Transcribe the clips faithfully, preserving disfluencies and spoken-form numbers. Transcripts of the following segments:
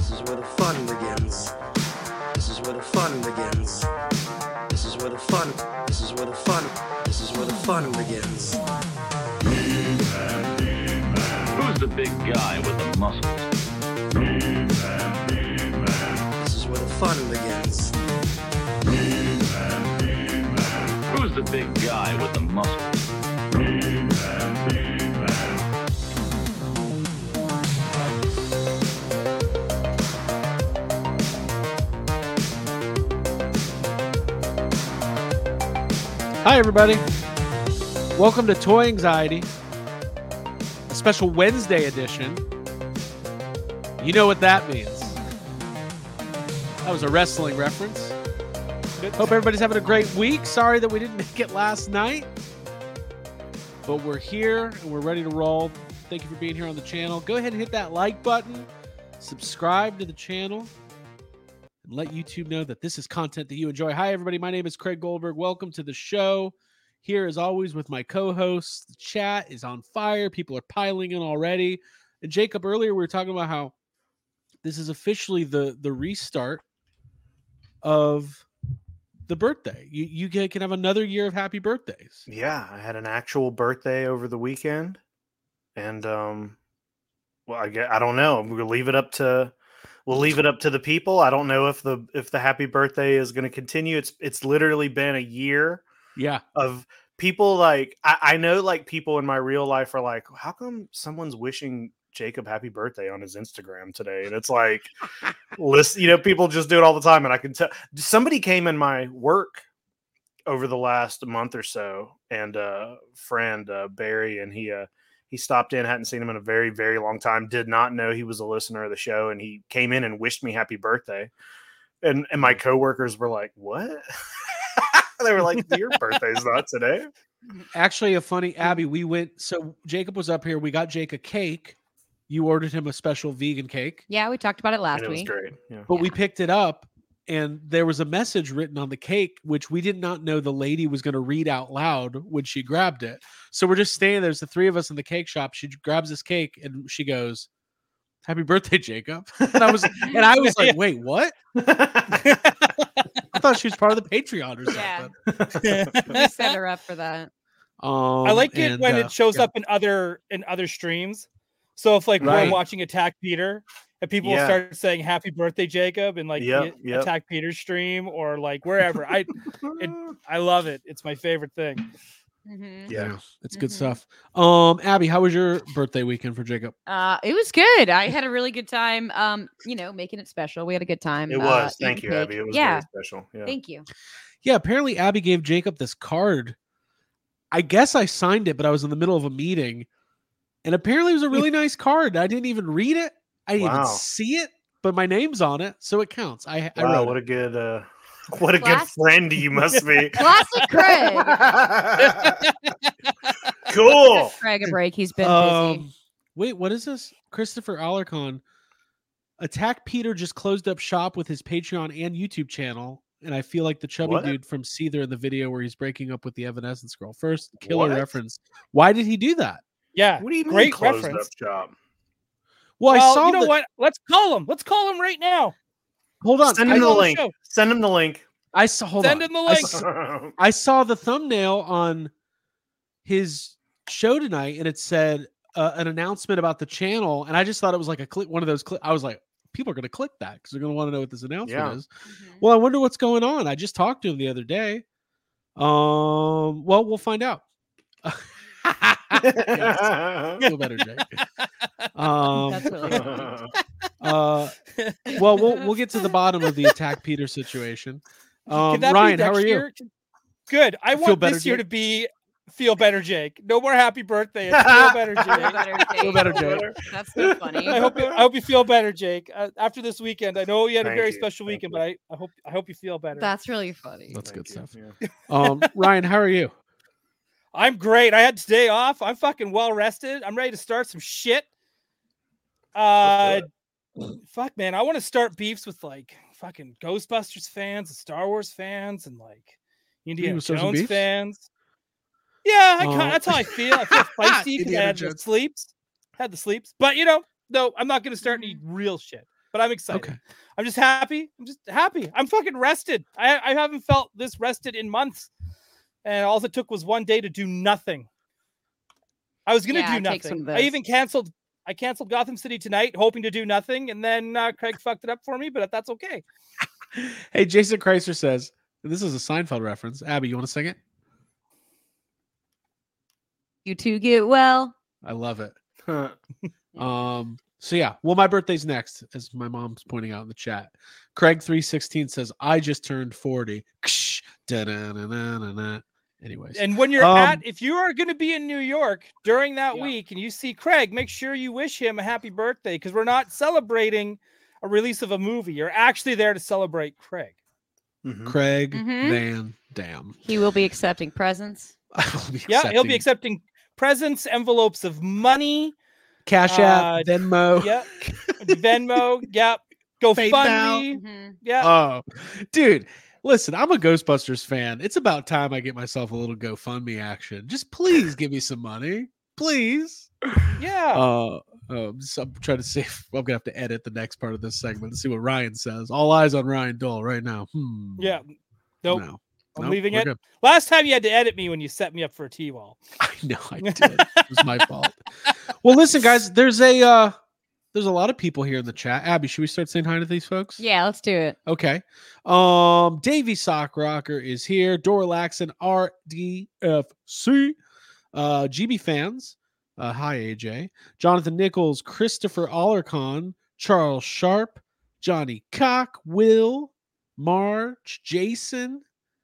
This is where the fun begins. This is where the fun begins. This is where the fun, this is where the fun, this is where the fun begins. He-Man, He-Man. Who's the big guy with the muscles? He-Man, He-Man. This is where the fun begins. He-Man, He-Man. Who's the big guy with the muscles? He-Man, He-Man. Hi, everybody. Welcome to Toy Anxiety, a special Wednesday edition. You know what that means. That was a wrestling reference. Hope everybody's having a great week. Sorry that we didn't make it last night, but we're here and we're ready to roll. Thank you for being here on the channel. Go ahead and hit that like button, subscribe to the channel, and let YouTube know that this is content that you enjoy. Hi, everybody. My name is Craig Goldberg. Welcome to the show. Here, as always, with my co-hosts. The chat is on fire. People are piling in already. And Jacob, earlier we were talking about how this is officially the, the restart of the birthday. You you can can have another year of happy birthdays. Yeah, I had an actual birthday over the weekend, and um, well, I get I don't know. We'll leave it up to we'll leave it up to the people. I don't know if the if the happy birthday is going to continue. It's it's literally been a year. Yeah, Of people like I, I know like people in my real life are like, how come someone's wishing Jacob happy birthday on his Instagram today? And it's like, listen, you know, people just do it all the time. And I can tell somebody came in my work over the last month or so, and a uh, friend uh, Barry, and he uh, he stopped in, hadn't seen him in a very very long time, did not know he was a listener of the show, and he came in and wished me happy birthday. And and my coworkers were like, what? They were like, your birthday's not today. actually, a funny Abby. We went. So Jacob was up here. We got Jake a cake. You ordered him a special vegan cake. Yeah, we talked about it last And it was week. great. Yeah. But Yeah. we picked it up, and there was a message written on the cake, which we did not know the lady was going to read out loud when she grabbed it. So we're just standing there. There's the three of us in the cake shop. She grabs this cake and she goes, "Happy birthday, Jacob!" And I was, and I was like, "Wait, what?" I thought she was part of the Patreon or Yeah. something. We set her up for that. Um, I like it and, when uh, it shows yeah. up in other in other streams. So if like Right. we're watching Attack Peter and people will Yeah. start saying "Happy Birthday, Jacob" and like Yep, the yep. Attack Peter stream or like wherever, I it, I love it. It's my favorite thing. Mhm. Yeah, it's good Mhm. stuff. Um, Abby, how was your birthday weekend for Jacob? Uh, it was good. I had a really good time. Um, you know, making it special. We had a good time. It uh, was. Thank eating you, cake. Abby. It was yeah. very special. Yeah. Thank you. Yeah, apparently Abby gave Jacob this card. I guess I signed it, but I was in the middle of a meeting, and apparently it was a really nice card. I didn't even read it. I didn't Wow. even see it, but my name's on it, so it counts. I, I Wow, wrote what it. a good uh what a good Class- friend you must be. Classic Craig. Cool. Craig a break. He's been busy. Um, wait, what is this? Christopher Alarcon. Attack Peter just closed up shop with his Patreon and YouTube channel, and I feel like the chubby What? dude from Seether in the video where he's breaking up with the Evanescence girl. First, killer What? reference. Why did he do that? Yeah. What do you mean Great closed reference. up shop? Well, Well, I saw you know the, what? Let's call him. Let's call him right now. Hold on. Send I, him the saw the link. show. Send him the link. I saw. Hold Send on. him the I link. s- I saw the thumbnail on his show tonight, and it said uh, an announcement about the channel, and I just thought it was like a click, one of those click. I was like, people are going to click that because they're going to want to know what this announcement Yeah. is. Mhm. Well, I wonder what's going on. I just talked to him the other day. Um, well, we'll find out. Yes, feel better, Jake. Um, That's really funny. uh, well, we'll we'll get to the bottom of the Attack Peter situation. Um, Can that be Ryan, how next are you? year? Good. I Feel want better, this year Jake? to be feel better, Jake. No more happy birthday. It's feel better, Feel Jake. better, Feel Jake. better, Jake. That's so funny. I hope you, I hope you feel better, Jake. Uh, after this weekend, I know you had a Thank very you. special Thank weekend, you. but I, I hope I hope you feel better. That's really funny. That's Thank good you. stuff. Yeah. Um, Ryan, how are you? I'm great. I had today off. I'm fucking well rested. I'm ready to start some shit. Uh, fuck, man. I want to start beefs with like fucking Ghostbusters fans and Star Wars fans and like Indiana wanna start some Jones beefs? fans. Yeah, I Oh. kinda, that's how I feel. I feel feisty because I Indiana had the Jones. sleeps. Had the sleeps. But you know, no, I'm not gonna start any real shit. but I'm excited. Okay. I'm just happy. I'm just happy. I'm fucking rested. I, I haven't felt this rested in months. And all it took was one day to do nothing. I was gonna Yeah, do take some nothing. of I those. even canceled. I canceled Gotham City tonight, hoping to do nothing, and then uh, Craig fucked it up for me. But that's okay. Hey, Jason Chrysler says, this is a Seinfeld reference. Abby, you want to sing it? You two get well. I love it. Um, so yeah, well, my birthday's next, as my mom's pointing out in the chat. Craig three sixteen says, I just turned forty. Ksh, da-da-na-na-na-na. Anyways. And when you're Um, at, if you are going to be in New York during that Yeah. week and you see Craig, make sure you wish him a happy birthday because we're not celebrating a release of a movie. You're actually there to celebrate Craig. Mhm. Craig Mhm. Van Dam. He will be accepting presents. I will be Yeah, he'll be accepting accepting presents, envelopes of money. Cash uh, App, Venmo. Yeah, Venmo. Yep. GoFundMe. Mhm. Uh, Yeah. Oh, dude, listen, I'm a Ghostbusters fan. It's about time I get myself a little GoFundMe action. Just please give me some money. Please. Yeah. Uh, um, so I'm trying to see if I'm gonna have to edit the next part of this segment to see what Ryan says. All eyes on Ryan Dole right now. Hmm. yeah. Nope. No. I'm Nope, leaving we're it. good. Last time you had to edit me when you set me up for a T-wall. I know I did. It was my fault. Well, listen, guys, there's a uh there's a lot of people here in the chat. Abby, should we start saying hi to these folks? Yeah, let's do it. Okay. Um, Davey Sock Rocker is here. Dora Laxon, R D F C. Uh, G B fans. Uh, hi, A J. Jonathan Nichols, Christopher Allercon, Charles Sharp, Johnny Cock, Will, March, Jason,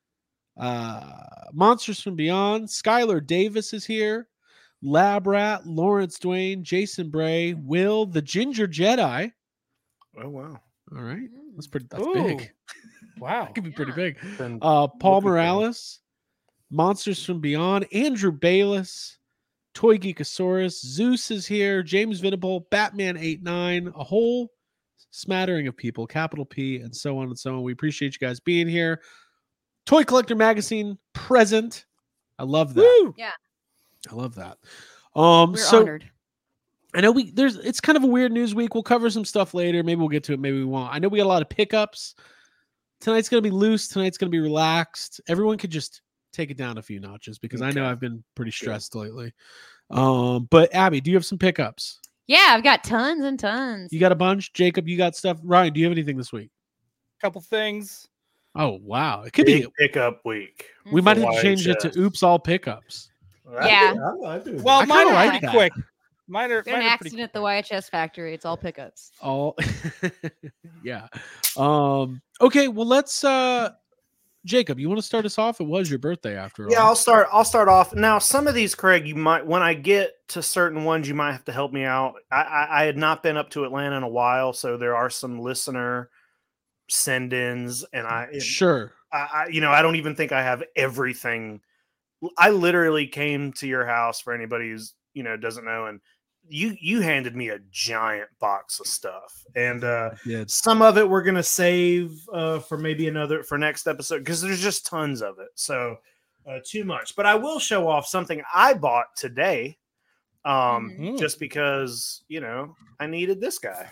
uh, Monsters from Beyond. Skylar Davis is here. Lab Rat, Lawrence Dwayne, Jason Bray, Will, the Ginger Jedi. Oh wow. All right. That's pretty that's Ooh. big. Wow. That could be pretty Yeah. big. Then Uh, Paul look at them. Morales, Monsters from Beyond, Andrew Bayless, Toy Geekosaurus, Zeus is here, James Venable, Batman eight nine, a whole smattering of people, capital P, and so on and so on. We appreciate you guys being here. Toy Collector Magazine present. I love that. Woo! I love that. Um, We're so honored. I know we there's it's kind of a weird news week. We'll cover some stuff later. Maybe we'll get to it. Maybe we won't. I know we got a lot of pickups. Tonight's gonna be loose. Tonight's gonna be relaxed. Everyone could just take it down a few notches because I know Okay. I've been pretty Good. stressed lately. Um, but Abby, do you have some pickups? Yeah, I've got tons and tons. You got a bunch. Jacob, you got stuff. Ryan, do you have anything this week? Couple things. Oh wow, it could Big be. pickup week. We might have Y to change it to H S. "Oops, all pickups." Yeah. I, I do. Well, I kinda mine are like pretty that. quick. Mine are, Got an mine are pretty accident at the Y H S factory. It's all pickups. All yeah. Um. Okay. Well, let's. uh Jacob, you want to start us off? It was your birthday after Yeah, all. I'll start. I'll start off now. Some of these, Craig, you might when I get to certain ones, you might have to help me out. I, I, I had not been up to Atlanta in a while, so there are some listener send-ins, and I, Sure. I, I, you know, I don't even think I have everything. I literally came to your house for anybody who's you know doesn't know, and you you handed me a giant box of stuff, and uh Yeah. some of it we're gonna save uh, for maybe another for next episode because there's just tons of it. So uh, too much, but I will show off something I bought today, um, Mhm. just because you know I needed this guy.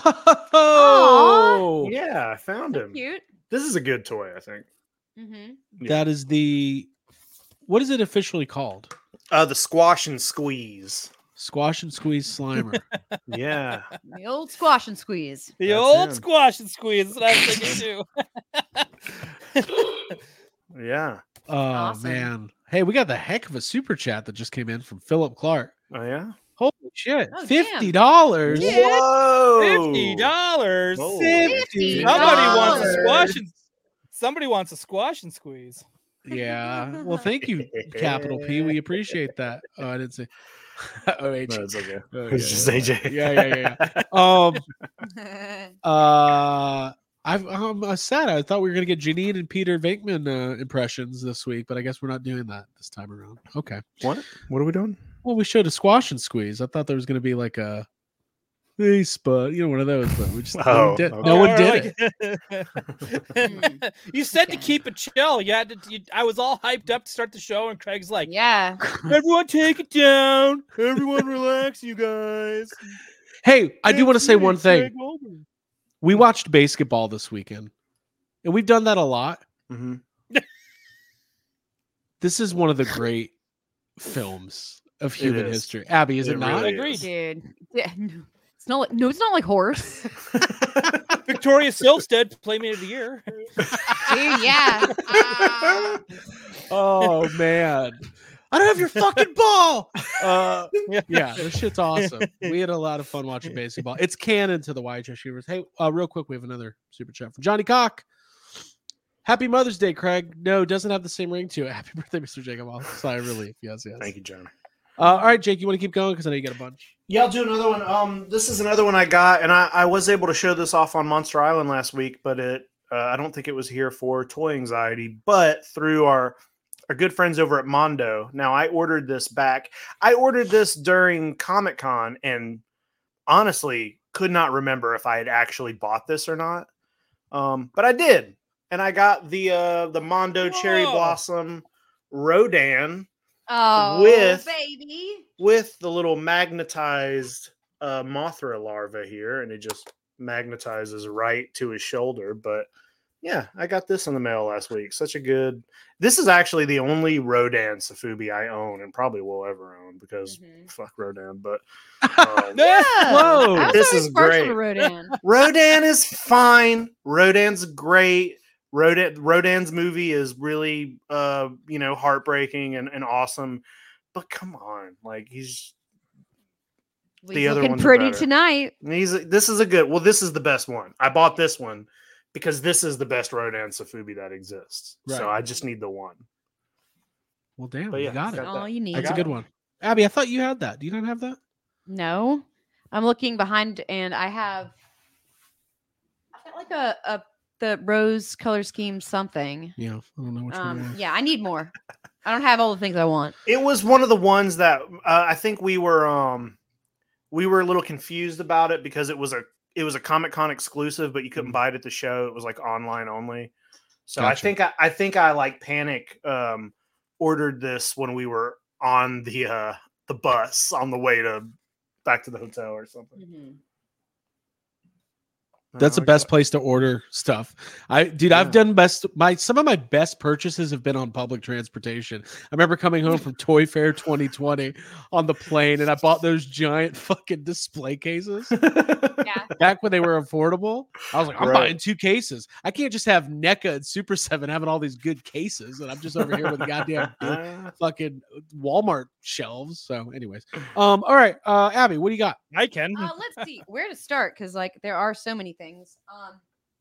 Whoa! Yeah, I found him. Cute. This is a good toy, I think. Mm-hmm. Yeah. That is the. What is it officially called? Uh, the squash and squeeze. Squash and Squeeze Slimer. Yeah, The old squash and squeeze. The That's old him. squash and squeeze. That's what I was thinking too. yeah. Oh Awesome. man! Hey, we got the heck of a super chat that just came in from Philip Clark. Oh yeah. Holy shit! Oh, damn. Fifty dollars. Whoa. Fifty dollars. Whoa. Fifty Somebody wants a dollars. squash and somebody wants a squash and squeeze. Yeah. Well, thank you, Capital P. We appreciate that. Oh, I didn't say. oh, H. No, it's okay. Oh, It's yeah, just yeah, A J. Yeah, yeah, yeah. yeah. Um. Uh. I've, I'm uh, sad. I thought we were gonna get Janine and Peter Venkman uh, impressions this week, but I guess we're not doing that this time around. Okay. What? What are we doing? Well, we showed a squash and squeeze. I thought there was gonna be like a hey spud, you know, one of those, but we just no Oh, one did, okay. no one Or did it. it. You said to keep it chill. You had to. You, I was all hyped up to start the show, and Craig's like, Yeah. "Everyone, take it down. Everyone, relax, you guys." Hey, I do want to say It's me, one thing. Craig Wilbur." We watched basketball this weekend, and we've done that a lot. Mm-hmm. This is one of the great films of human is. history. Abby, is it, It not? really Agreed. is. Dude, yeah, no, it's not. Like, no, it's not like horse. Victoria Silvstedt, Playmate of the Year. Dude, yeah. Ah. Oh man, I don't have your fucking ball. Uh, yeah, this shit's awesome. We had a lot of fun watching baseball. It's canon to the Y H S universe. Hey, uh, real quick, we have another super chat from Johnny Cock. Happy Mother's Day, Craig. No, doesn't have the same ring to it. Happy birthday, Mister Jacob. I'll sigh of relief. Yes, yes. Thank you, John. Uh, all right, Jake, you want to keep going because I know you got a bunch. Yeah, I'll do another one. Um, this is another one I got, and I, I was able to show this off on Monster Island last week, but it uh, I don't think it was here for Toy Anxiety, but through our our good friends over at Mondo. Now, I ordered this back. I ordered this during Comic Con, and honestly, could not remember if I had actually bought this or not. Um, but I did, and I got the uh, the Mondo Cherry Whoa. Blossom Rodan. Oh, With- baby. with the little magnetized uh, Mothra larva here, and it just magnetizes right to his shoulder. But yeah, I got this in the mail last week. Such a good. This is actually the only Rodan Safubi I own, and probably will ever own because Mhm. fuck Rodan. But um, Yeah. Whoa. I was This always is partial great. to Rodan. Rodan is fine. Rodan's great. Rodan Rodan's movie is really uh you know heartbreaking and, and awesome. But come on, like he's Well, The he's other looking one's pretty better. tonight. He's this is a good. Well, this is the best one. I bought this one because this is the best Rodan Safubi that exists. So Right. I just need the one. Well, damn, But you yeah, got it. got All that. you need. That's a got good it. one. Abby, I thought you had that. Do you not have that? No, I'm looking behind, and I have. I've got like a, a the rose color scheme something. Yeah, I don't know which one. it Um, was. yeah, I need more. I don't have all the things I want. It was one of the ones that uh, I think we were um we were a little confused about it because it was a it was a Comic Con exclusive, but you couldn't Mhm. buy it at the show. It was like online only. So I Gotcha. think I, I think I like panic um ordered this when we were on the uh the bus on the way to back to the hotel or something. That's the Uh, best place to order stuff. I dude, I've Yeah. done best my some of my best purchases have been on public transportation. I remember coming home from Toy Fair twenty twenty on the plane and I bought those giant fucking display cases Yeah. back when they were affordable. I was like, I'm Right. buying two cases. I can't just have NECA and Super seven having all these good cases and I'm just over here with the goddamn Uh, fucking Walmart shelves. So anyways. Um all right, uh Abby, what do you got? I can. Uh, let's see where to start because like there are so many things. Um,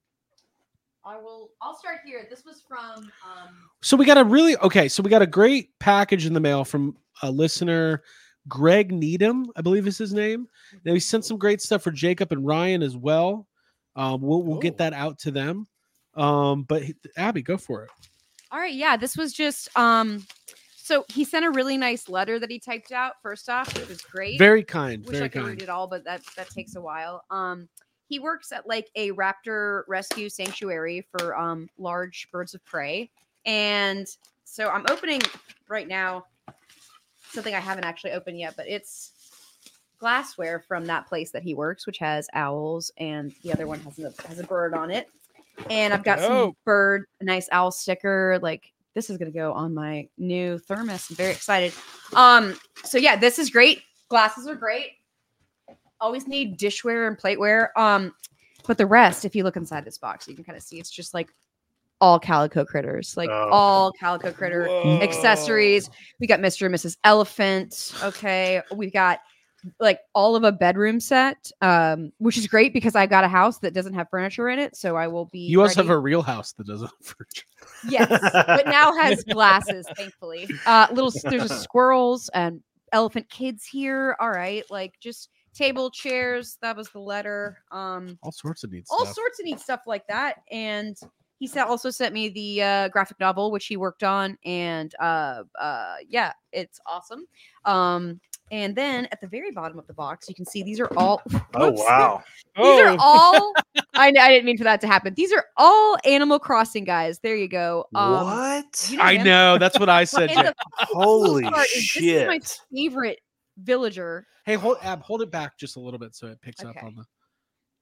I will. I'll start here. This was from. Um, So we got a really okay. So we got a great package in the mail from a listener, Greg Needham, I believe is his name. Now he sent some great stuff for Jacob and Ryan as well. Um, we'll we'll Oh. get that out to them. Um, but he- Abby, go for it. all right. Yeah. This was just. Um, so he sent a really nice letter that he typed out. First off, which was great. Very kind, Wish I very could read kind. it all, but that that takes a while. Um, he works at like a raptor rescue sanctuary for um large birds of prey, and so I'm opening right now something I haven't actually opened yet, but it's glassware from that place that he works, which has owls, and the other one has a has a bird on it. And I've got some Dope. bird, a nice owl sticker. Like this is gonna go on my new thermos. I'm very excited. Um, so yeah, this is great. Glasses are great. Always need dishware and plateware. Um, but the rest, if you look inside this box, you can kind of see it's just like all calico critters, like Oh. all calico critter Whoa. accessories. We got Mister and Missus Elephant. Okay. We've got like all of a bedroom set, um, which is great because I got a house that doesn't have furniture in it. So I will be. You also ready- have a real house that doesn't have furniture. Yes, but now has glasses, thankfully. Uh, little there's a squirrels and elephant kids here. All right, like just table chairs. That was the letter. Um, All sorts of neat all stuff. sorts of neat stuff like that. And he said also sent me the uh, graphic novel which he worked on, and uh, uh, yeah, it's awesome. Um, and then at the very bottom of the box, you can see these are all. oh Whoops. wow! These are Oh, all. I, I didn't mean for that to happen. These are all Animal Crossing guys. There you go. Um, what? you know I him. know. That's what I said. And Jake. the Holy coolest part is This is my shit! favorite villager. Hey, hold Ab, hold it back just a little bit so it picks up Okay. on the.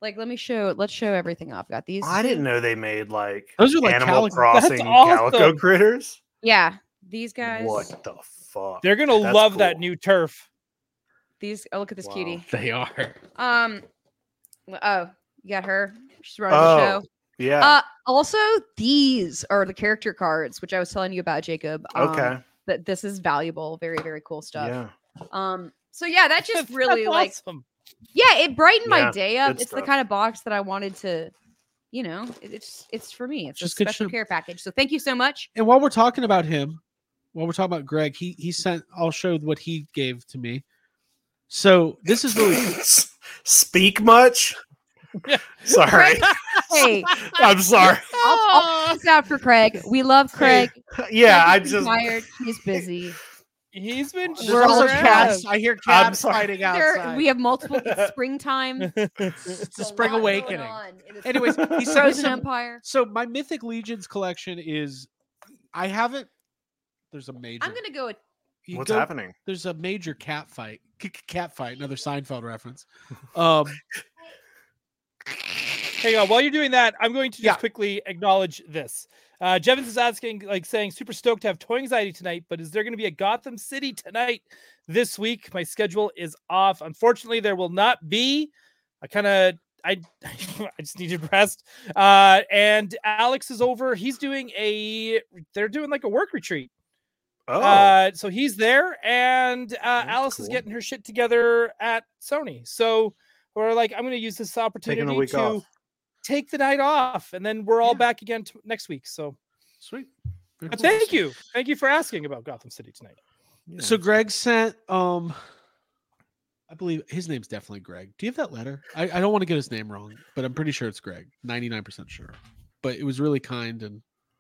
Like, let me show. Let's show everything I've got. These. I didn't know they made like Those are like Animal Calico- Crossing That's Calico awesome. critters. Yeah, these guys. What the fuck? They're gonna That's love that cool. new turf. These. Oh, look at this Wow. cutie. They are. Um. Oh, you got her. She's running Oh, the show. yeah. Uh, also, these are the character cards, which I was telling you about, Jacob. Um, okay. That this is valuable. Very, very cool stuff. Yeah. Um. So yeah, that just That's really like. awesome. Yeah, it brightened my Yeah, day up. good It's the stuff. kind of box that I wanted to, you know, it- it's it's for me. It's Just a good special shit. care package. So thank you so much. And while we're talking about him, while we're talking about Greg, he he sent. I'll show what he gave to me. So this is really Speak much? Sorry. Hey, I'm sorry. I'll, I'll put this out for Craig. We love Craig. Yeah, I Craig is just tired. He's busy. He's been. There's We're also all stressed. cats. I hear I'm cats sorry. fighting There, outside. we have multiple. It's springtime. it's a spring lot going awakening. on in this Anyways, he sent me Frozen some. Empire. So my Mythic Legions collection is. I haven't. There's a major. I'm gonna go with you What's go- happening? There's a major cat fight. K- k- Cat fight. Another Seinfeld reference. Um. Hang on, while you're doing that, I'm going to just Yeah. quickly acknowledge this. Uh, Jevons is asking, like, saying, super stoked to have Toy Anxiety tonight, but is there going to be a Gotham City tonight this week? My schedule is off. Unfortunately, there will not be. I kind of, I, I just needed rest. Uh, and Alex is over. He's doing a, they're doing like a work retreat. Oh, Uh, so he's there, and uh, That's Alice is cool. getting her shit together at Sony. So we're like, I'm going to use this opportunity taking a week to off. take the night off, and then we're all Yeah. back again t- next week. So, Sweet. but thank you, thank you for asking about Gotham City tonight. Yeah. So Greg sent. Um. I believe his name's definitely Greg. Do you have that letter? I, I don't want to get his name wrong, but I'm pretty sure it's Greg. ninety-nine percent sure. But it was really kind and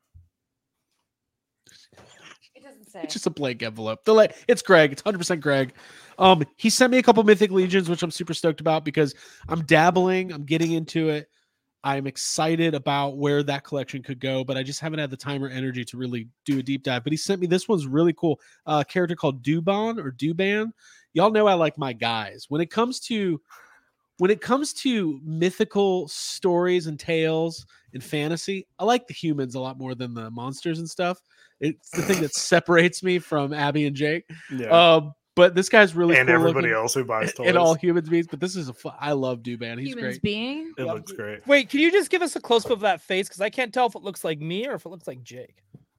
it doesn't say. it's just a blank envelope. The le- it's Greg. It's one hundred percent Greg. Um, he sent me a couple Mythic Legions, which I'm super stoked about because I'm dabbling. I'm getting into it. I'm excited about where that collection could go, but I just haven't had the time or energy to really do a deep dive. But he sent me this one's really cool. Uh, a character called Duban or Duban. Y'all know I like my guys. When it comes to when it comes to mythical stories and tales and fantasy, I like the humans a lot more than the monsters and stuff. It's the thing that separates me from Abby and Jake. yeah. Um, but this guy's really and cool everybody looking, else who buys toys. and all humans beings. But this is a fu- I love Duban. He's Humans great. being. It looks great. Wait, can you just give us a close up of that face? Because I can't tell if it looks like me or if it looks like Jake.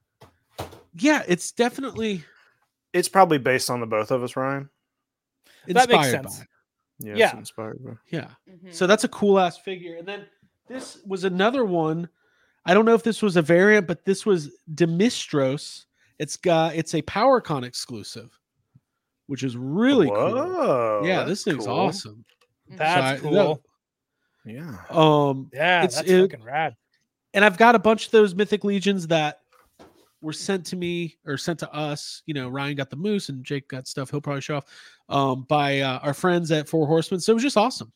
Yeah, it's definitely It's probably based on the both of us, Ryan. That makes inspired by sense. it. Yeah. Yeah. It's inspired by. Yeah. Mhm. So that's a cool ass figure. And then this was another one. I don't know if this was a variant, but this was Demistros. It's got it's a PowerCon exclusive, which is really cool. Whoa, Yeah, that's this thing's cool. awesome. That's So I- cool. Yeah. Um, Yeah, it's- that's it- fucking rad. and I've got a bunch of those Mythic Legions that were sent to me or sent to us. You know, Ryan got the moose and Jake got stuff he'll probably show off um, by uh, our friends at Four Horsemen. So it was just awesome.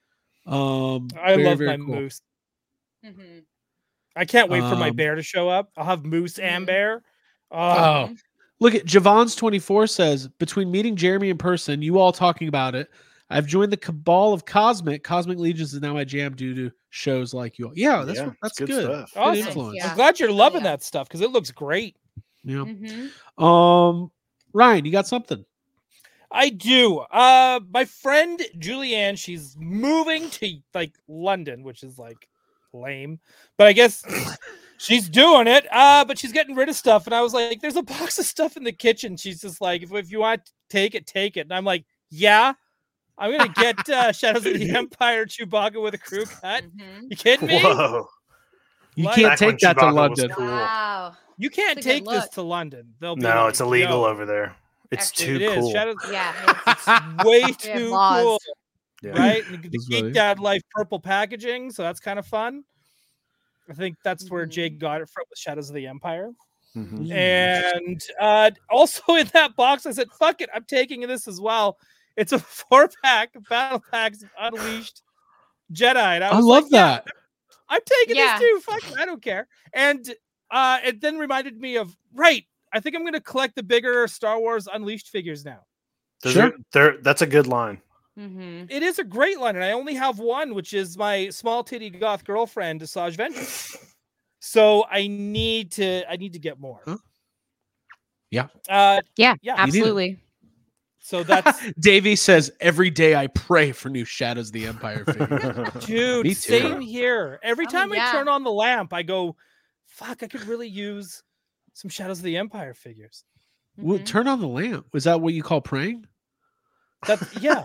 Um, I very, love very my cool. moose. Mhm. I can't wait for my Um, bear to show up. I'll have moose and Mhm. bear. Oh, Oh, look at Javon's twenty-four says between meeting Jeremy in person, you all talking about it. I've joined the cabal of Cosmic. Cosmic Legions is now my jam due to shows like you all. Yeah, that's Yeah, what- it's that's good good. stuff. Good Awesome. influence. Yeah. I'm glad you're loving yeah. that stuff because it looks great. Yeah. Mhm. Um, Ryan, you got something? I do. Uh, my friend Julianne, she's moving to like London, which is like lame, but I guess she's doing it. Uh, but she's getting rid of stuff, and I was like, "There's a box of stuff in the kitchen." She's just like, "If, if you want to take it, take it." And I'm like, "Yeah, I'm gonna get uh, Shadows of the Empire Chewbacca with a crew cut." Mhm. You kidding me? Whoa. You Like- can't Back when take that to Chewbacca was London. cool. Wow. You can't That's a good take this look. to London. They'll be No, like, it's illegal "Yo, over there. It's Actually, too It is. cool. Shadows, Yeah. it's way We have too laws. cool. Yeah. Right? And the It's Geek really- Dad Life purple packaging, so that's kind of fun. I think that's where Mhm. Jake got it from with Shadows of the Empire. Mhm. Mm. And uh, also in that box, I said, fuck it, I'm taking this as well. It's a four pack of Battle Packs of Unleashed Jedi. And I, I was love like, yeah, that. I'm taking Yeah. this too. Fuck it, I don't care. And uh, it then reminded me of, right, I think I'm going to collect the bigger Star Wars Unleashed figures now. Those Sure. are- they're- that's a good line. Mm-hmm. It is a great line, and I only have one, which is my small titty goth girlfriend, Asajj Ventress. So I need to, I need to get more. Huh? Yeah. Uh, Yeah, Yeah. absolutely. so that's Davey says every day I pray for new Shadows of the Empire figures. dude. Me too. Same here. Every Oh, time I yeah. turn on the lamp, I go, "Fuck! I could really use some Shadows of the Empire figures." Well, Mhm. turn on the lamp. Is that what you call praying? That's yeah.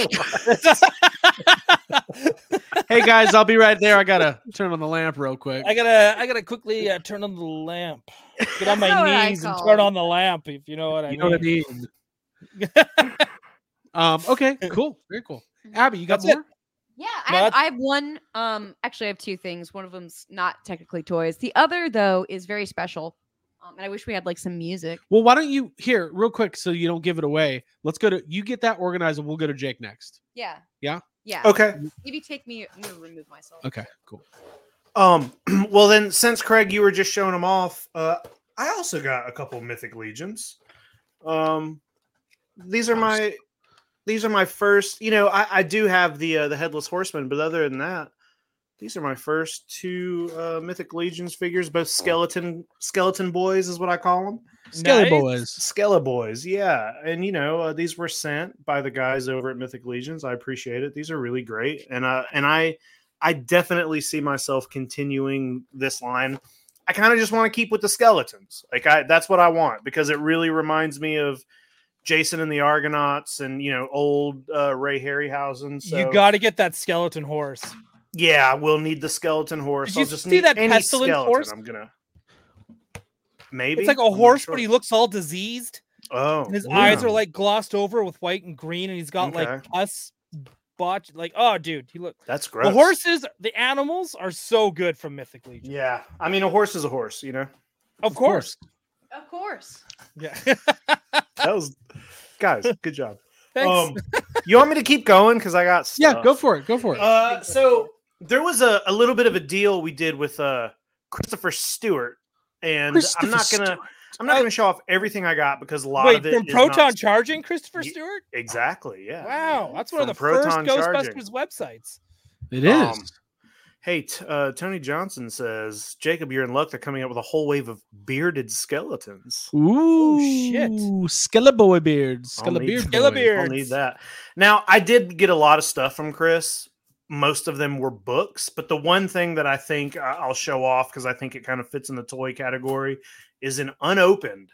Hey guys, I'll be right there. I gotta turn on the lamp real quick. I gotta, I gotta quickly uh, turn on the lamp. Get on That's my not what I knees and call turn it. on the lamp, if you know what I You mean. know what I mean? Um. Okay. Cool. Very cool. Abby, you got That's it. more? Yeah, I No, have, that's- I have one. Um, actually, I have two things. One of them's not technically toys. The other, though, is very special. Um, and I wish we had like some music. Well, why don't you here real quick so you don't give it away? Let's go to you get that organized and we'll go to Jake next. Yeah. Yeah? Yeah. Okay. Maybe take me. I'm gonna remove myself. Okay. Cool. Um. Well, then, since Craig, you were just showing them off, uh, I also got a couple Mythic Legions. Um, these are my these are my first. You know, I, I do have the uh, the Headless Horseman, but other than that, these are my first two uh, Mythic Legions figures. Both skeleton skeleton boys is what I call them. Skelly Nice. boys. Skella boys, yeah, and you know uh, these were sent by the guys over at Mythic Legions. I appreciate it. These are really great, and uh, and I I definitely see myself continuing this line. I kind of just want to keep with the skeletons, like I that's what I want because it really reminds me of Jason and the Argonauts, and you know old uh, Ray Harryhausen. So You got to get that skeleton horse. yeah, we'll need the skeleton horse. Did you I'll just see need that any pestilent skeleton. horse? I'm gonna maybe It's like a I'm not horse, sure. but he looks all diseased, oh and his yeah. eyes are like glossed over with white and green, and he's got Okay. like pus botch. Like, oh, dude, he look. That's gross. The horses, the animals are so good from Mythic Legion. Yeah, I mean a horse is a horse, you know. Of course. Of course. Yeah. That was, guys, good job. Thanks. Um, you want me to keep going because I got stuff. Yeah, go for it. Go for it. Uh, so there was a, a little bit of a deal we did with uh Christopher Stewart, and I'm not Christopher gonna Stewart. I'm not gonna show off everything I got because a lot Wait, of it from is Proton not- Charging, Christopher Ye- Stewart? Exactly. Yeah. Wow, that's one of the From Proton first Charging. Ghostbusters websites. It is. um, Hey, t- uh, Tony Johnson says, Jacob, you're in luck. They're coming up with a whole wave of bearded skeletons. Ooh, shit. Skeleton beards. I'll need- Skelebeard. Skelebeard. boy. I'll Beards. need that. Now, I did get a lot of stuff from Chris. Most of them were books, but the one thing that I think I- I'll show off because I think it kind of fits in the toy category is an unopened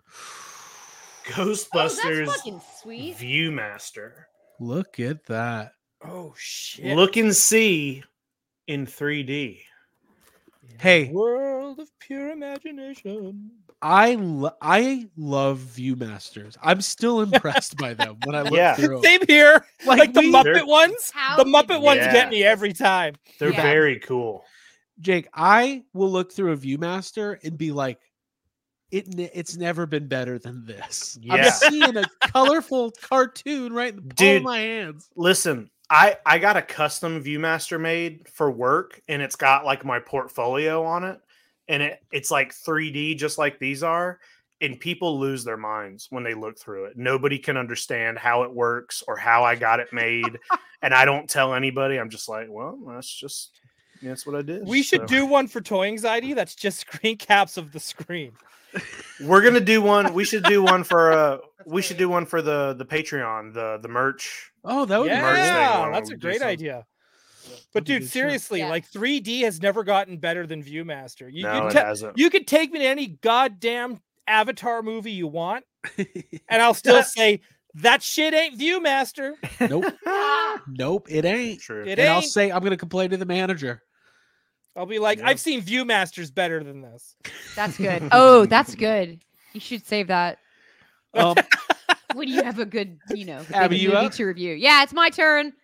Ghostbusters Oh, that's fucking sweet. Viewmaster. Look at that. Oh shit. Look and see in three D. Hey, World of pure imagination. I lo- I love Viewmasters. I'm still impressed by them when I look Yeah. through 'em. Same here. Like, Like, the we- Muppet they're- ones. How The did Muppet you- ones Yeah. get me every time. They're Yeah. very cool. Jake, I will look through a Viewmaster and be like, it ne- it's never been better than this. Yeah. I'm seeing a colorful cartoon right in the palm Dude. of my hands. Listen, I I got a custom Viewmaster made for work, and it's got like my portfolio on it, and it it's like three D, just like these are. And people lose their minds when they look through it. Nobody can understand how it works or how I got it made, and I don't tell anybody. I'm just like, well, that's just that's what I did. We should So, do one for Toy Anxiety that's just screen caps of the screen. We're gonna do one. We should do one for uh. we should do one for the the Patreon, the the merch. Oh, that would merch thing, why Yeah, don't that's we a do great something? idea. That'd But be a dude, good show. seriously, Yeah. like three D has never gotten better than Viewmaster. You, No, you, it te- hasn't. you could take me to any goddamn Avatar movie you want, and I'll still say that shit ain't Viewmaster. Nope. Nope, it ain't. True. It and I'll ain't. say I'm gonna complain to the manager. I'll be like, Yeah. I've seen Viewmasters better than this. That's good. Oh, that's good. You should save that Um, when you have a good, you know, Abby, big you movie up? to review. Yeah, it's my turn.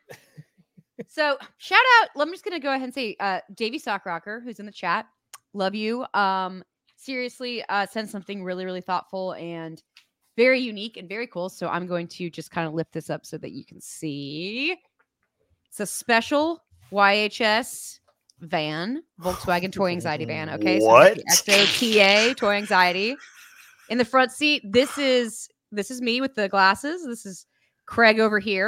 So shout out. I'm just gonna go ahead and say, uh, Davey Sockrocker, who's in the chat. Love you. Um, seriously, uh, send something really, really thoughtful and very unique and very cool. So I'm going to just kind of lift this up so that you can see. It's a special Y H S van, Volkswagen Toy Anxiety van. Okay, What? so X O T A Toy Anxiety. In the front seat, this is this is me with the glasses. This is Craig over here.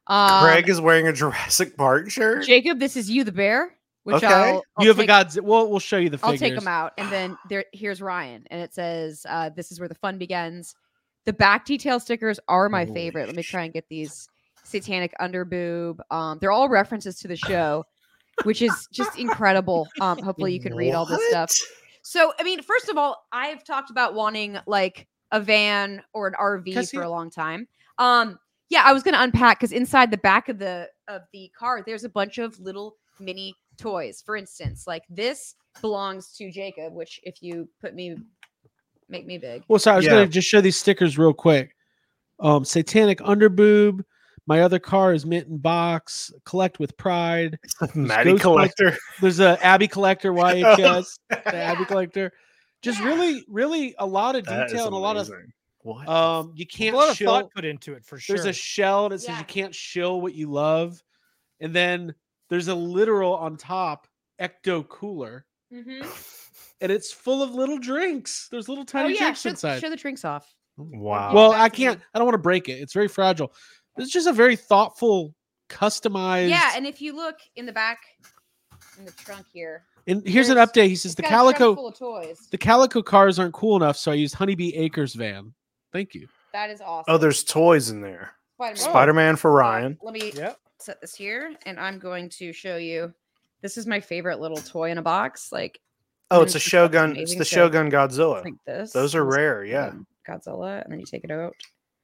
Um, Craig is wearing a Jurassic Park shirt. Jacob, this is you, the bear. Which Okay. I'll, I'll you have take, a Godzilla. We'll we'll show you the I'll figures. take them out, and then there. Here's Ryan, and it says, uh, "This is where the fun begins." The back detail stickers are my Holy favorite. Let me shit. try and get these. Satanic underboob. Um, they're all references to the show, which is just incredible. Um, hopefully you can read all this stuff. So, I mean, first of all, I've talked about wanting like a van or an R V Cassie- for a long time. Um, yeah, I was going to unpack because inside the back of the of the car, there's a bunch of little mini toys. For instance, like this belongs to Jacob, which if you put me, make me big. Well, sorry, I was Yeah. gonna just show these stickers real quick. Um, Satanic underboob. My other car is Mint and Box. Collect with pride. Maddie Ghostbusters- Collector. There's a Abby Collector Y H S. Oh, The Abby Collector. Just really, really a lot of that is detail and a lot of amazing. What? um. You A can't lot of shill. thought put into it for sure. There's a shell that says Yeah. you can't shill what you love, and then there's a literal on top ecto cooler, Mm-hmm. and it's full of little drinks. There's little Oh tiny yeah, drinks show, inside. show the drinks off. Wow. Well, back I to me. can't. I don't want to break it. It's very fragile. It's just a very thoughtful, customized. Yeah, and if you look in the back, in the trunk here, And here's an there's- update. He says it's the got a trunk calico, full of toys. the calico cars aren't cool enough, so I used Honeybee Acres van. Thank you. That is awesome. Oh, there's toys in there. Spider-Man. Spider-Man for Ryan. Let me Yep. set this here, and I'm going to show you. This is my favorite little toy in a box. Like, Oh, and it's a just fucking Shogun. It's amazing. the So, Shogun Godzilla. like this. Those are This is, rare. Yeah. um, Godzilla, and then you take it out,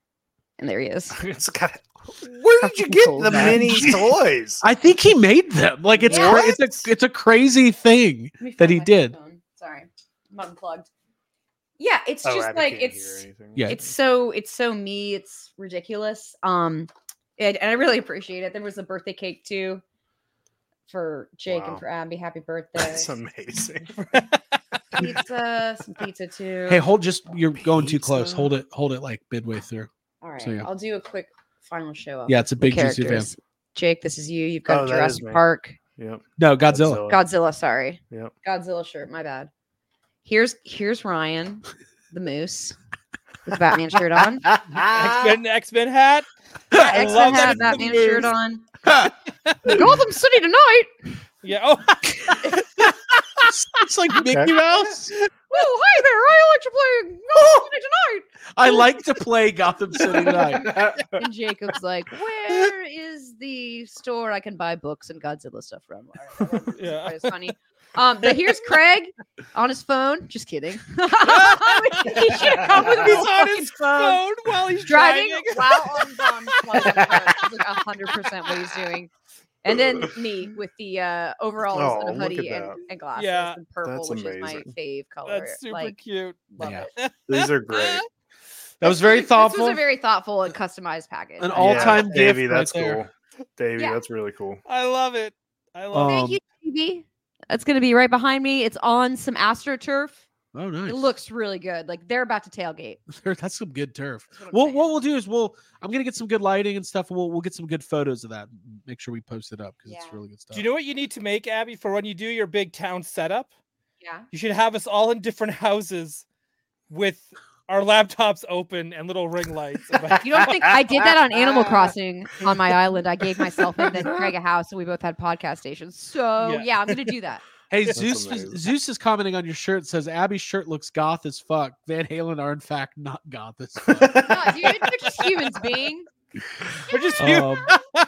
and there he is. It's got. Where did you fucking get cool the is that? mini toys? I think he made them. Like it's cra- it's a it's a crazy thing Let me that find he my did. headphone. Sorry, I'm unplugged. Yeah, it's Oh, just Abby like can't it's hear anything. Yeah. it's so it's so me. It's ridiculous. Um, and, and I really appreciate it. There was a birthday cake too for Jake Wow. and for Abby. Happy birthday! That's amazing. Pizza, some pizza too. Hey, hold just you're going too close. Pizza. Hold it, hold it like midway through. All right, so, yeah. I'll do a quick final show. Of Yeah, it's a the big juicy van. characters. Jake, this is you. You've got Oh, a that is Jurassic me. Park, Yep. No, Godzilla. Godzilla. Sorry, Yep. Godzilla shirt. My bad. Here's here's Ryan, the moose, with the Batman shirt on. X-Men, X-Men hat. Yeah, I X-Men love that hat, it's the Batman shirt moose. on. Gotham City tonight. Yeah. Oh, It's like Mickey Mouse. Oh, hi there. I like to play Gotham City tonight. I like to play Gotham City tonight. And Jacob's like, where is the store I can buy books and Godzilla stuff from? All right, that Yeah. part is funny. Um, but here's Craig on his phone. Just kidding. he should have come with he's his on fucking his phone. phone while he's Driving driving. while on Dom's phone. It's like hundred percent what he's doing. And then me with the uh, overalls Oh, and a look hoodie at and, that. and glasses Yeah. and purple, That's which is my amazing. fave color. That's super like, cute. love Yeah. it. These are great. That was very This thoughtful. was a very thoughtful and customized package. An I all love time it. gift Davey, right that's there. cool. Davey, Yeah. that's really cool. I love it. I love Um, Thank you, T V. That's going to be right behind me. It's on some AstroTurf. Oh, nice. It looks really good. Like they're about to tailgate. That's some good turf. That's what I'm Well, saying. what we'll do is we'll I'm gonna get some good lighting and stuff. And we'll we'll get some good photos of that. And make sure we post it up because it's Yeah. really good stuff. Do you know what you need to make, Abby, for when you do your big town setup? Yeah. You should have us all in different houses with our laptops open and little ring lights. You don't think I did that on Animal Crossing on my island? I gave myself and then Craig a house, and we both had podcast stations. So Yeah. yeah, I'm gonna do that. Hey, That's Zeus amazing. Zeus is commenting on your shirt. Says Abby's shirt looks goth as fuck. Van Halen are in fact not goth as fuck. No, dude, they're just humans being. We're just here. um,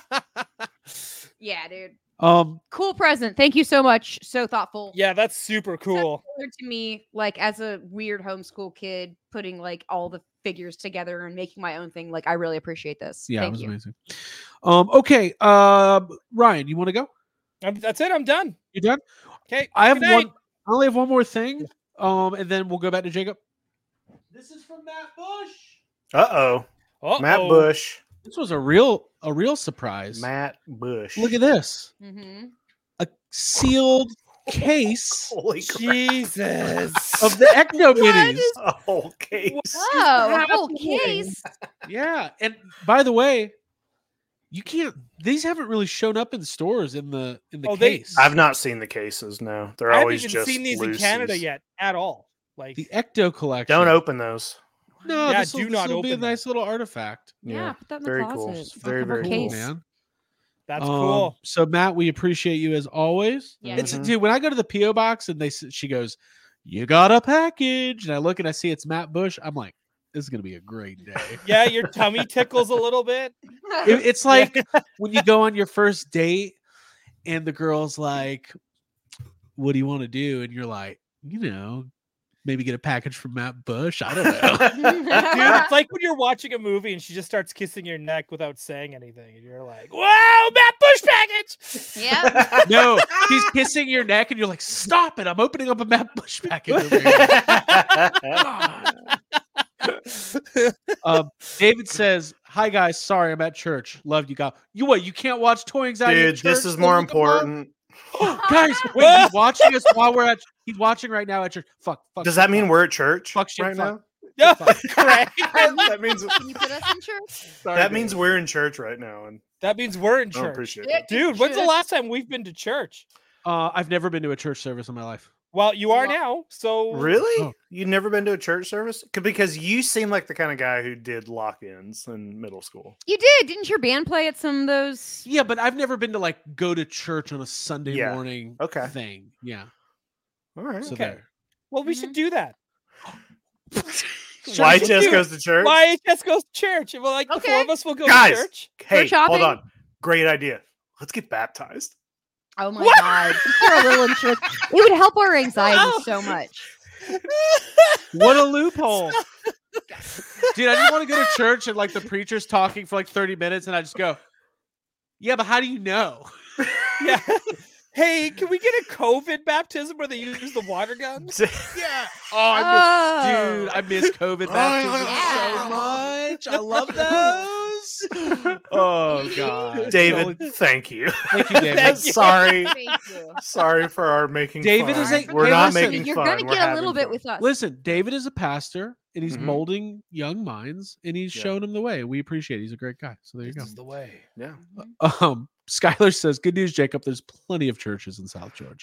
Yeah, dude. um, Cool present. Thank you so much. So thoughtful. Yeah, that's super cool. Similar to me, like as a weird homeschool kid, putting like all the figures together and making my own thing. Like I really appreciate this. yeah, it Thank was you. amazing. Um, okay, uh, Ryan, you want to go? I'm, that's it. I'm done. You done? Okay. I have good night. one. I only have one more thing. Um, and then we'll go back to Jacob. This is from Matt Bush. Uh oh. Uh-oh. Matt Bush. This was a real a real surprise. Matt Bush. Look at this. Mm-hmm. A sealed case Holy crap. Jesus. of the Ecto Minis. A whole case. Oh, a whole case. Yeah, and by the way, you can't. These haven't really shown up in stores in the in the Oh, they- case. I've not seen the cases. No, they're I haven't always even just seen these loosies. in Canada yet at all. Like, the Ecto collection. Don't open those. No, Yeah, this will do not be a open that. nice little artifact. Yeah, put that in the very closet. cool. It's Very, fucking very cool, case. man. That's Um, cool. So Matt, we appreciate you as always. Yeah, It's Mhm. dude. When I go to the P O box and they s- she goes, "You got a package," and I look and I see it's Matt Bush. I'm like, this is gonna be a great day. Yeah, your tummy tickles a little bit. It- it's like when you go on your first date and the girl's like, "What do you want to do?" and you're like, you know, maybe get a package from Matt Bush. I don't know. Dude, it's like when you're watching a movie and she just starts kissing your neck without saying anything, and you're like, "Wow, Matt Bush package!" Yeah. No, he's kissing your neck and you're like, "Stop it! I'm opening up a Matt Bush package." Over here. um, David says, "Hi guys, sorry I'm at church. Love you guys. You what? You can't watch Toy Anxiety. at Dude, this church is the more week of love? important. Guys, wait, he's watching us while we're at. He's watching right now at church. Fuck. fuck Does shit, that mean fuck. we're at church Fuck shit, right fuck. No, Fuck. Craig. now? That means Can you put us in church? Sorry, that David. means we're in church right now, and That means we're in I don't church. appreciate Yeah. it. Dude, when's the Church. last time we've been to church? Uh, I've never been to a church service in my life. Well, you are Well- now. So Really? Oh. You've never been to a church service? C- Because you seem like the kind of guy who did lock-ins in middle school. You did, didn't your band play at some of those? Yeah, but I've never been to like go to church on a Sunday Yeah. morning Okay. thing. Yeah. All right. So Okay. there. well, we should do that. Why Sure, Jess we'll do goes to church? Why just goes to church? Well, like the four Okay. of us will go Guys. to church. Hey, Church hold hopping? on. Great idea. Let's get baptized. Oh my What? god. Just for a little in church. It would help our anxiety so much. What a loophole. Dude, I just want to go to church and like the preacher's talking for like thirty minutes and I just go, yeah, but how do you know? Yeah. Hey, can we get a COVID baptism where they use the water guns? Yeah. Oh, I miss, Oh. dude, I miss COVID baptisms yeah. so much. I love those. Oh god. David, So- thank you. thank you, David. Thank you. Sorry. Thank you. Sorry for our making David fun. is a- We're hey, not listen, making You're fun. gonna We're get a little having bit fun. with us. Listen, David is a pastor and he's Mhm. molding young minds and he's Yeah. showing them the way. We appreciate it. He's a great guy. So there you This go. is the way. Yeah. Um, Skylar says, "Good news, Jacob. There's plenty of churches in South Georgia."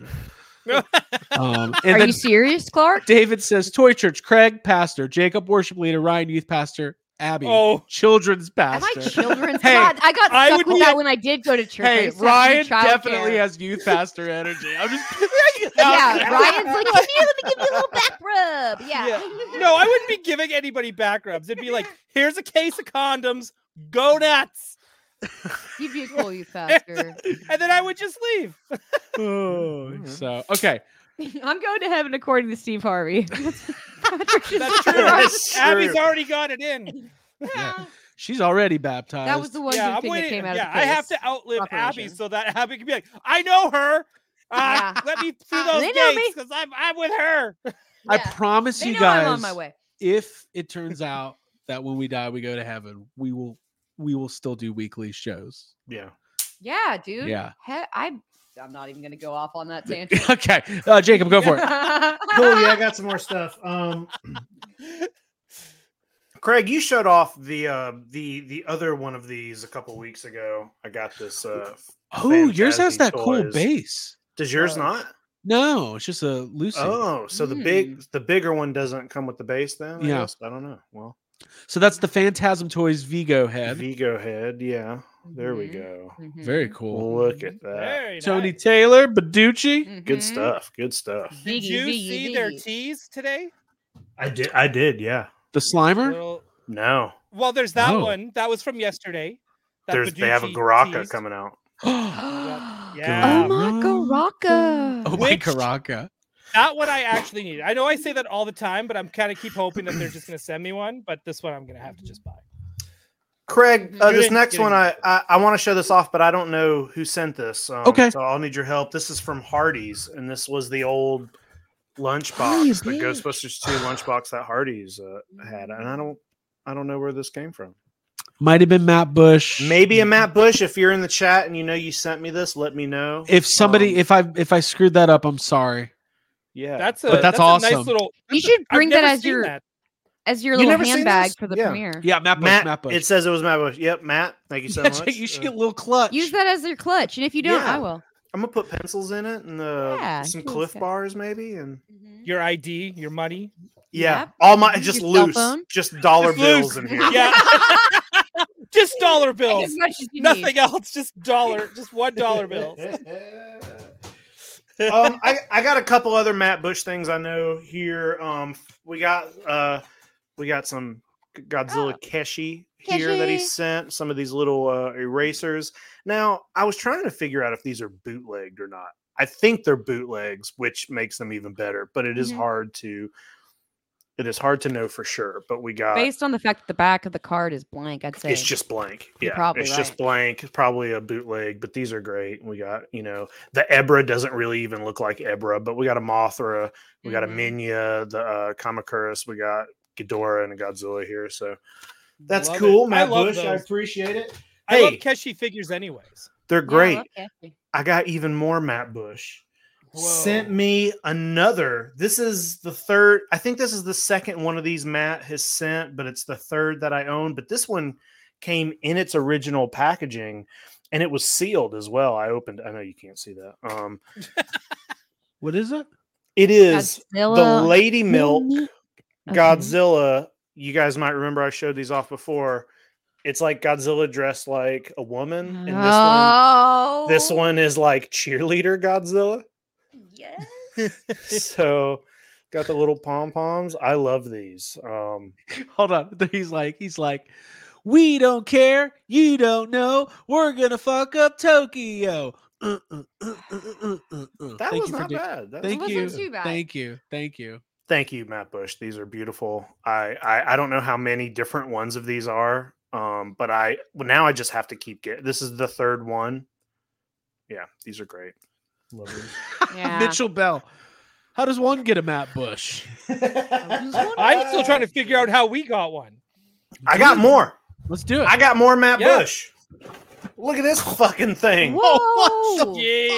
Um, and Are then you serious, Clark? David says, "Toy Church, Craig, pastor, Jacob, worship leader, Ryan, youth pastor, Abby, Oh, children's Am pastor." I children's? Hey, God, I got I stuck would with be that a- when I did go to church. I Hey, used to have Ryan to do definitely childcare. has youth pastor energy. I'm just Yeah, Ryan's like, come here, let me give you a little back rub. Yeah. Yeah. no, I wouldn't be giving anybody back rubs. It'd be like, here's a case of condoms, go nuts. You'd be a cool youth pastor. And then I would just leave. oh, so okay. I'm going to heaven according to Steve Harvey. That's true. That's Abby's true. already got it in. Yeah. She's already baptized. That was the one Yeah, good I'm thing that waiting. came out Yeah, of the I have case. to outlive Abby Operation. so that Abby can be like, I know her. Uh, Yeah. Let me through those They know me. gates because I'm I'm with her. I Yeah. promise They you know guys, I'm on my way. if it turns out that when we die we go to heaven, we will we will still do weekly shows. Yeah. Yeah, dude. Yeah. He- I, I'm not even going to go off on that tangent. Okay. Uh, Jacob, go for it. Cool. Yeah, I got some more stuff. Um, Craig, you showed off the uh, the the other one of these a couple weeks ago. I got this. Uh, Oh, yours has Phantasy that cool toys. base. Does yours Uh, not? No, it's just a Lucy. Oh, so the big the bigger one doesn't come with the base then? I Yeah. guess? I don't know. Well, So that's the Phantasm Toys Vigo head. Vigo head. Yeah. There we Mhm. go. Mhm. Very cool. Look at that. Very Tony nice. Taylor, Beducci. Good Mhm. stuff. Good stuff. Did Ziggy, you ziggy, see their ziggy. tees today? I did. I did. Yeah. The Slimer. Little- No. Well, there's that Oh. one. That was from yesterday. That There's they have a Beducci Garaka tees. coming out. oh Yeah. Oh my Garaka. my Which- Karaka. That one I actually need. I know I say that all the time, but I'm kind of keep hoping that they're just going to send me one. But this one I'm going to have to just buy. Craig, uh, Good this in next getting one, I, it. I, I want to show this off, but I don't know who sent this. Um, Okay. So I'll need your help. This is from Hardee's, and this was the old Oh, lunchbox, the bitch. Ghostbusters two lunchbox that Hardee's uh, had, and I don't, I don't know where this came from. Might have been Matt Bush. Maybe a Matt Bush. If you're in the chat and you know you sent me this, let me know. If somebody, Um, if I if I screwed that up, I'm sorry. yeah, That's a But that's a awesome. nice little. You should I've bring that never as seen your that. as your You little never seen handbag this? for the Yeah. premiere. Yeah, Matt Bush. Matt. Matt Bush. It says it was Matt Bush. Yep, Matt. Thank you so Yeah, much. Jake, you should Uh, get a little clutch. Use that as your clutch, and if you don't, Yeah. I will. I'm gonna put pencils in it and uh, Yeah, some cool Cliff stuff. bars maybe, and Your I D, your money. Yeah, Yep. all my Your just cell loose, phone? just dollar Just bills loose. in here. Yeah. Just dollar Take bills. as much as you Nothing need. else. Just dollar. Just one dollar bills. um, I, I got a couple other Matt Bush things I know here. Um, we got uh, we got some Godzilla Oh. Keshi here that he Keshi. sent. Some of these little uh, erasers. Now, I was trying to figure out if these are bootlegged or not. I think they're bootlegs, which makes them even better. But it is Mhm. hard to it is hard to know for sure. But we got Based on the fact that the back of the card is blank, I'd say it's just blank. You're Yeah, probably it's just right. blank. It's probably a bootleg, but these are great. We got, you know, the Ebra doesn't really even look like Ebra, but we got a Mothra, we got a Mhm. Minya, the uh, Kamakuris, we got Ghidorah and a Godzilla here. So that's Love cool, it. Matt I love Bush. I those. appreciate it. I love Hey, Keshi figures, anyways. they're Yeah, I great. love Keshi. I got even more Matt Bush. Sent Whoa. me another. This is the third. I think this is the second one of these Matt has sent, but it's the third that I own. But this one came in its original packaging and it was sealed as well. I opened, I know you can't see that. Um, What is it? it is the Godzilla Lady Milk mini- Okay. Godzilla. You guys might remember I showed these off before. It's like Godzilla dressed like a woman, and this one, Oh, this one is like cheerleader Godzilla. Yes. So got the little pom poms. I love these. Um, Hold on. He's like, he's like, we don't care. You don't know. We're gonna fuck up Tokyo. Uh, uh, uh, uh, uh, uh, uh. that Thank was you for not do- bad. That Thank was It you. wasn't too bad. Thank you. Thank you. Thank you, Matt Bush. These are beautiful. I, I I don't know how many different ones of these are, um, but I well, now I just have to keep getting. This is the third one. Yeah, these are great. Love these. Yeah. Mitchell Bell. How does one get a Matt Bush? I'm still trying to figure out how we got one. I got more. Let's do it. I got more Matt Yeah. Bush. Look at this fucking thing. Whoa.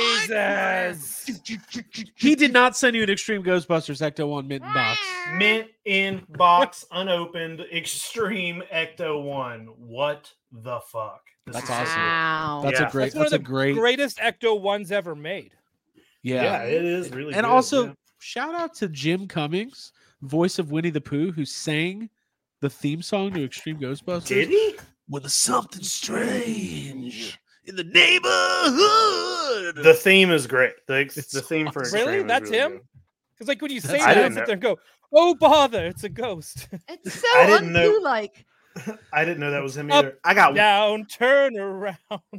Jesus. He did not send you an Extreme Ghostbusters Ecto one mitten box. Mint in box, unopened, Extreme Ecto One. What the fuck? This That's is so awesome. cool. Wow. That's Yeah. a great. That's one That's of a the great. greatest Ecto ones ever made. Yeah. Yeah, it is really. And good, also, yeah. shout out to Jim Cummings, voice of Winnie the Pooh, who sang the theme song to Extreme Ghostbusters. Did he? With a something strange in the neighborhood. The theme is great. The, It's the theme for Really? Extreme is That's really him? good. Because like when you say That's- I that, I didn't sit know. there and go, "Oh bother, it's a ghost." It's so I didn't know- unpoo like. I didn't know that was him Up, either. I got Down, turn around.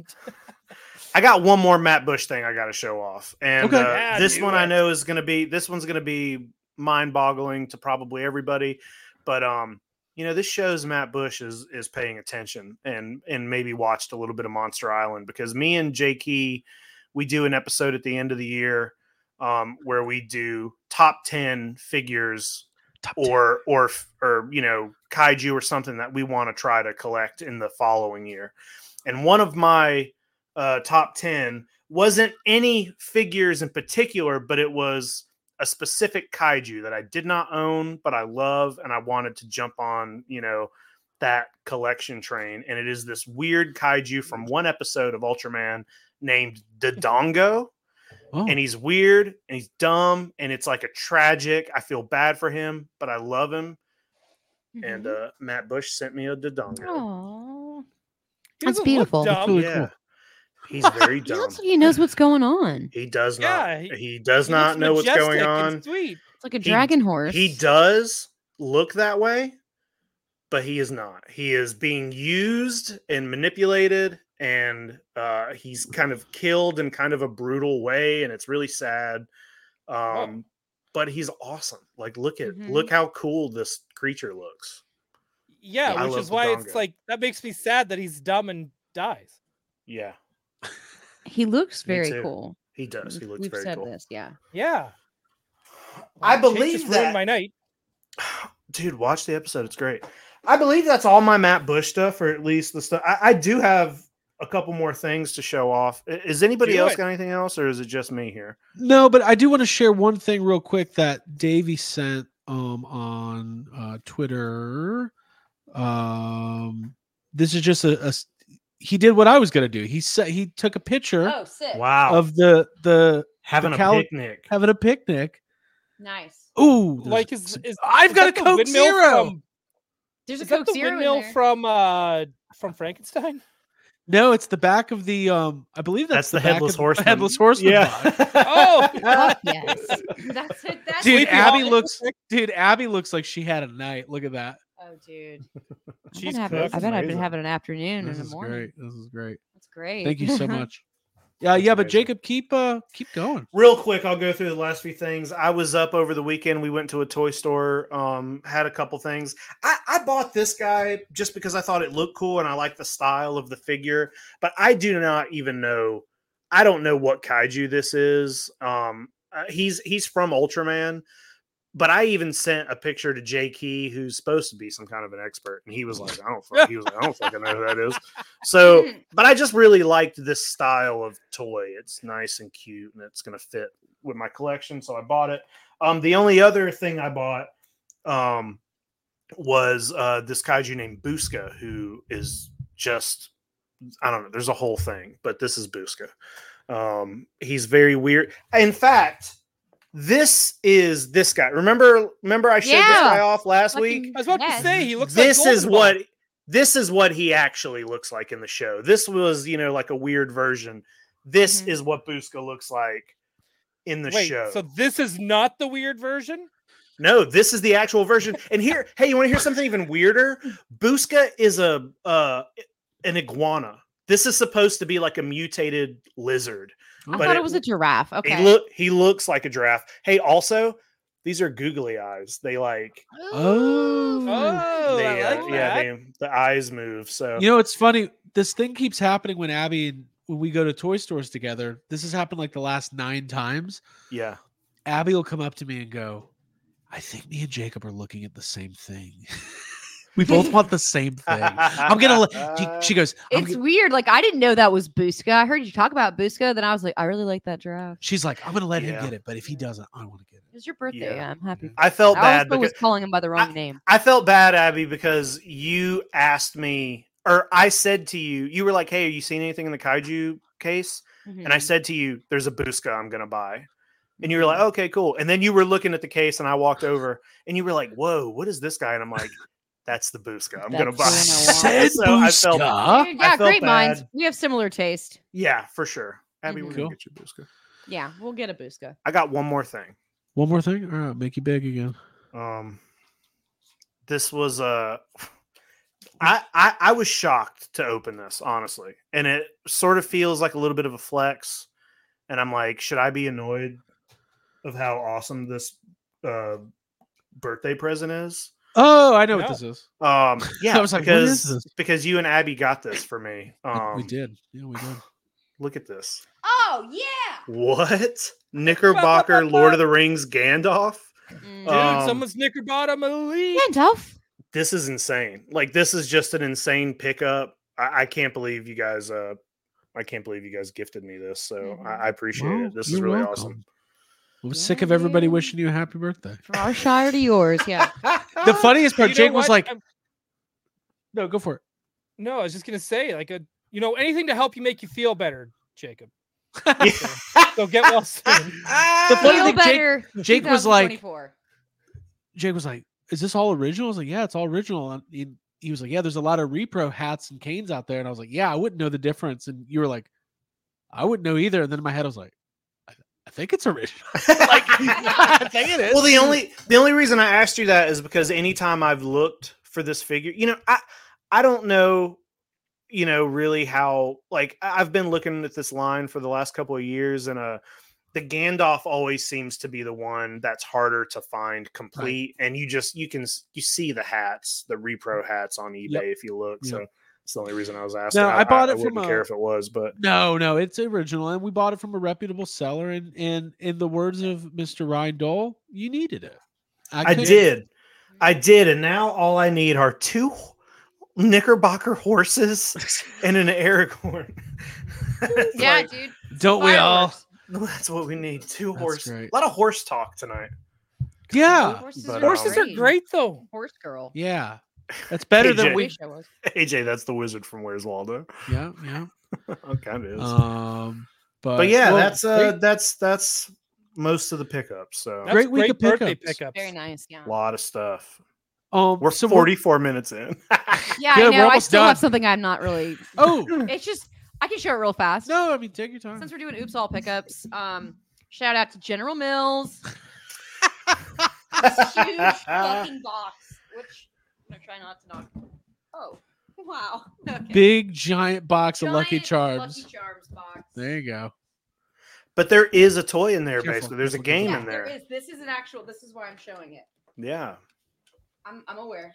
I got one more Matt Bush thing I got to show off, and Okay. uh, Yeah, this do one I it. know is going to be this one's going to be mind-boggling to probably everybody, but um, you know, this shows Matt Bush is is paying attention and and maybe watched a little bit of Monster Island, because me and Jay Key, we do an episode at the end of the year um, where we do top ten figures Top ten. or or or you know, kaiju or something that we want to try to collect in the following year. And one of my uh, top ten wasn't any figures in particular, but it was a specific kaiju that I did not own, but I love, and I wanted to jump on, you know, that collection train. And it is this weird kaiju from one episode of Ultraman named Dodongo. Oh, And he's weird and he's dumb, and it's like a tragic. I feel bad for him, but I love him. And Mm-hmm. uh, Matt Bush sent me a Dodongo. Aww. He That's doesn't look beautiful. dumb. That's really yeah, cool. he's very He dumb. looks like he knows what's going on. He does not. Yeah, he, he- does He not looks know what's going majestic and on. Sweet. It's like a He- dragon horse. He does look that way, but he is not. He is being used and manipulated, and uh, he's kind of killed in kind of a brutal way, and it's really sad. Um, But he's awesome. Like, look at Mhm. look how cool this creature looks. Yeah, I which love is why it's Dodongo. like that makes me sad that he's dumb and dies. Yeah, He looks Me very too. cool. he does. He looks We've very said cool. this, yeah. Yeah. I Chase believe just ruined that. my night. Dude, watch the episode. It's great. I believe that's all my Matt Bush stuff, or at least the stuff. I, I do have a couple more things to show off. I- Is anybody Do else it. got anything else, or is it just me here? no, but I do want to share one thing real quick that Davey sent um, on uh, Twitter. Um, this is just a, a s- he did what I was gonna do. He said he took a picture Oh, sick. Wow. of the the Having the a Cal- picnic. having a picnic Nice. Ooh, there's Like is, some- is I've is got that a the Coke windmill Zero. From, There's is a that Coke the Zero in windmill there. from uh from Frankenstein? No, it's the back of the um. I believe That's that's, the, back headless of horseman. Headless horseman. Yeah. box. Oh, Fuck yes. That's it. That's Dude, it. Sleepy Abby Hollow. looks. Dude, Abby looks like she had a night. Look at that. Oh, dude. I've She's been having, cooked. I bet I've been Amazing. having an afternoon This and a is morning. great. This is great. That's great. Thank you so much. Yeah, That's yeah, but amazing. Jacob, keep uh, keep going. Real quick, I'll go through the last few things. I was up over the weekend. We went to a toy store, um, had a couple things. I, I bought this guy just because I thought it looked cool and I like the style of the figure, but I do not even know. I don't know what kaiju this is. Um, uh, he's he's from Ultraman, but I even sent a picture to Jay Key, who's supposed to be some kind of an expert, and he was like, "I don't, fuck, he was like, I don't fucking know who that is." So, but I just really liked this style of toy. It's nice and cute, and it's gonna fit with my collection, so I bought it. Um, the only other thing I bought, um, was uh this kaiju named Busca, who is just, I don't know. There's a whole thing, but this is Busca. Um, he's very weird. In fact, this is this guy. Remember, remember I showed this Yeah. guy off last Fucking- week. I was about Yes. to say he looks This like is Goldenball. what this is what he actually looks like in the show. This was, you know, like a weird version. This Mhm. is what Busca looks like in the Wait, show. so this is not the weird version? No, this is the actual version. And here, hey, you want to hear something even weirder? Busca is a uh an iguana. This is supposed to be like a mutated lizard. I But thought it- it was a giraffe. Okay. He look he looks like a giraffe. Hey, also, these are googly eyes. They like Oh, Oh, they I uh, like yeah, that. they, the eyes move. So you know, it's funny. This thing keeps happening when Abby and when we go to toy stores together. This has happened like the last nine times. yeah. Abby will come up to me and go, "I think me and Jacob are looking at the same thing. We both want the same thing." I'm gonna. let- She, she goes. I'm It's g- weird. Like I didn't know that was Busca. I heard you talk about Busca, then I was like, I really like that giraffe. She's like, "I'm gonna let Yeah. him get it, but if he doesn't, I want to get it." It was your birthday. Yeah. I'm happy. I felt I bad also was because calling him by the wrong name. I felt bad, Abby, because you asked me, or I said to you, you were like, "Hey, are you seeing anything in the kaiju case?" And I Mhm. said to you, "There's a Busca I'm gonna buy." And you were like, "Okay, cool." And then you were looking at the case, and I walked over, and you were like, "Whoa, what is this guy?" And I'm like, "That's the Busca I'm gonna That's buy." the one I want. Said So I felt, Busca? Dude, I yeah, felt great minds. bad. We have similar taste. yeah, for sure. Abby, we're Mhm. gonna Cool. get you Busca. Yeah, we'll get a Busca. I got one more thing. One more thing. All right, make you big again. Um, this was uh, I, I I was shocked to open this, honestly, and it sort of feels like a little bit of a flex. And I'm like, should I be annoyed of how awesome this uh birthday present is? Oh, I know what No. this is. Um, yeah, I was like, what is because this? because you and Abby got this for me. Um, we did. Yeah, we did. Look at this. Oh yeah. What Knickerbocker Lord of the Rings Gandalf? Mm. Dude, Um, someone's knickerbottom elite. Gandalf. This is insane. Like, this is just an insane pickup. I, I can't believe you guys. Uh, I can't believe you guys gifted me this. So Mhm. I, I appreciate Well, it. This is you're really welcome. awesome. I was sick of everybody wishing you a happy birthday. From our shire to yours. Yeah. The funniest part, You know Jake was what? like, I'm- "No, go for it." no, I was just gonna say, like a you know, anything to help you make you feel better, Jacob. So get well soon. The funny Feel thing, Jake, better. Jake was like, twenty twenty-four. Jake was like, "Is this all original?" I was like, "Yeah, it's all original." And he, he was like, "Yeah, there's a lot of repro hats and canes out there." And I was like, "Yeah, I wouldn't know the difference." And you were like, "I wouldn't know either." And then in my head, I was like, "I, I think it's original." Like, I think it is. Well, the only the only reason I asked you that is because anytime I've looked for this figure, you know, I I don't know, you know, really how, like, I- I've been looking at this line for the last couple of years, and uh the Gandalf always seems to be the one that's harder to find complete, and you just you can s- you see the hats, the repro hats on eBay Yep. if you look. Yep. So it's the only reason I was asking. No, I bought it I from wouldn't a- care if it was, but No, no, it's original, and we bought it from a reputable seller. And and in the words of Mister Ryan Dole, you needed it. I couldn't- did. I did, and now all I need are two Knickerbocker horses and an Aragorn. It's Yeah, like, dude. Don't we all? Fireworks. that's what we need. Two That's horse. great. A lot of horse talk tonight. Yeah, Horses, But, are, Horses are great. great though. Horse girl. yeah. That's better Hey, than Jay. we. Wish I was. A J, that's the wizard from Where's Waldo. Yeah, yeah. Okay, it is. Um, but but yeah, well, that's uh, great. that's that's most of the pickups. So That's Great week of birthday pickups. pickups. Very nice. Yeah. a lot of stuff. Um, We're so forty-four minutes in. Yeah, Good, I we're know. I almost still done. have something I'm not really. Oh It's just I can show it real fast. no, I mean take your time. Since we're doing oops all pickups, um, shout out to General Mills. This huge fucking box, which I'm gonna try not to knock. Oh, wow. Okay. Big giant box of Lucky Giant Charms. Lucky Charms box. There you go. But there is a toy in there, Careful, basically. There's a careful, game Yeah, in there there. is. This is an actual. This is why I'm showing it. Yeah. I'm I'm aware.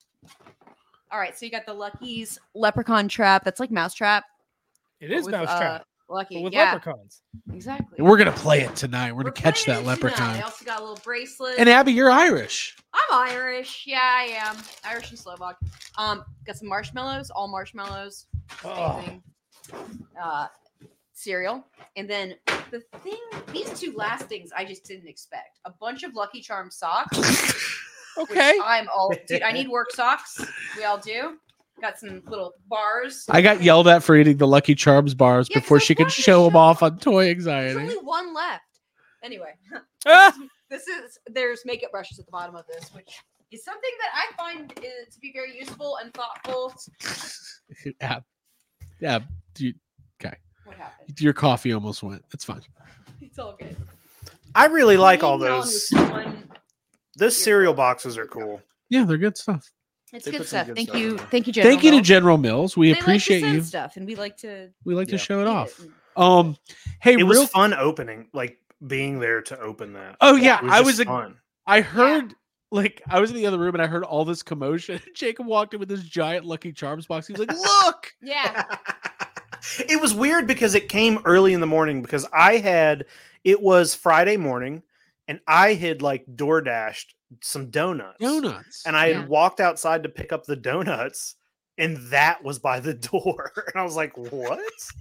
All right, so you got the Lucky's Leprechaun Trap. That's like Mousetrap. It is with, Mousetrap uh, Lucky. but with yeah, leprechauns. exactly. And we're gonna play it tonight. We're, We're gonna catch playing that it tonight. leprechaun. I also got a little bracelet. And Abby, you're Irish. I'm Irish. Yeah, I am. Irish and Slovak. Um, got some marshmallows, all marshmallows. Oh. Amazing. Uh, cereal. And then the thing, these two last things I just didn't expect. A bunch of Lucky Charm socks. Okay. Which I'm all, dude, I need work socks. We all do. Got some little bars. I got yelled at for eating the Lucky Charms bars Yeah, 'cause before I she could wanted to show them show off off. on Toy There's Anxiety. only one left. Anyway, Ah! this is there's makeup brushes at the bottom of this, which is something that I find uh, to be very useful and thoughtful. Ab, yeah, you, What happened? your coffee almost went. It's fine. It's all good. I really like all Leaning on those. this one- Those cereal boxes are cool. Yeah, they're good stuff. It's They good put some stuff. good Thank stuff you, in there. thank you, General Thank you to Mills. General Mills. We They like to appreciate send you. stuff, and we like to. We like to Yeah. show it eat off. and- Um, hey, It real. was fun opening, like being there to open that. oh yeah, It was I just was. A, fun. I heard. Like I was in the other room and I heard all this commotion. Jacob walked in with this giant Lucky Charms box. He was like, "Look!" Yeah. It was weird because it came early in the morning because I had it was Friday morning and I had like door dashed some donuts. Donuts. And I had Yeah. walked outside to pick up the donuts and that was by the door. And I was like, what?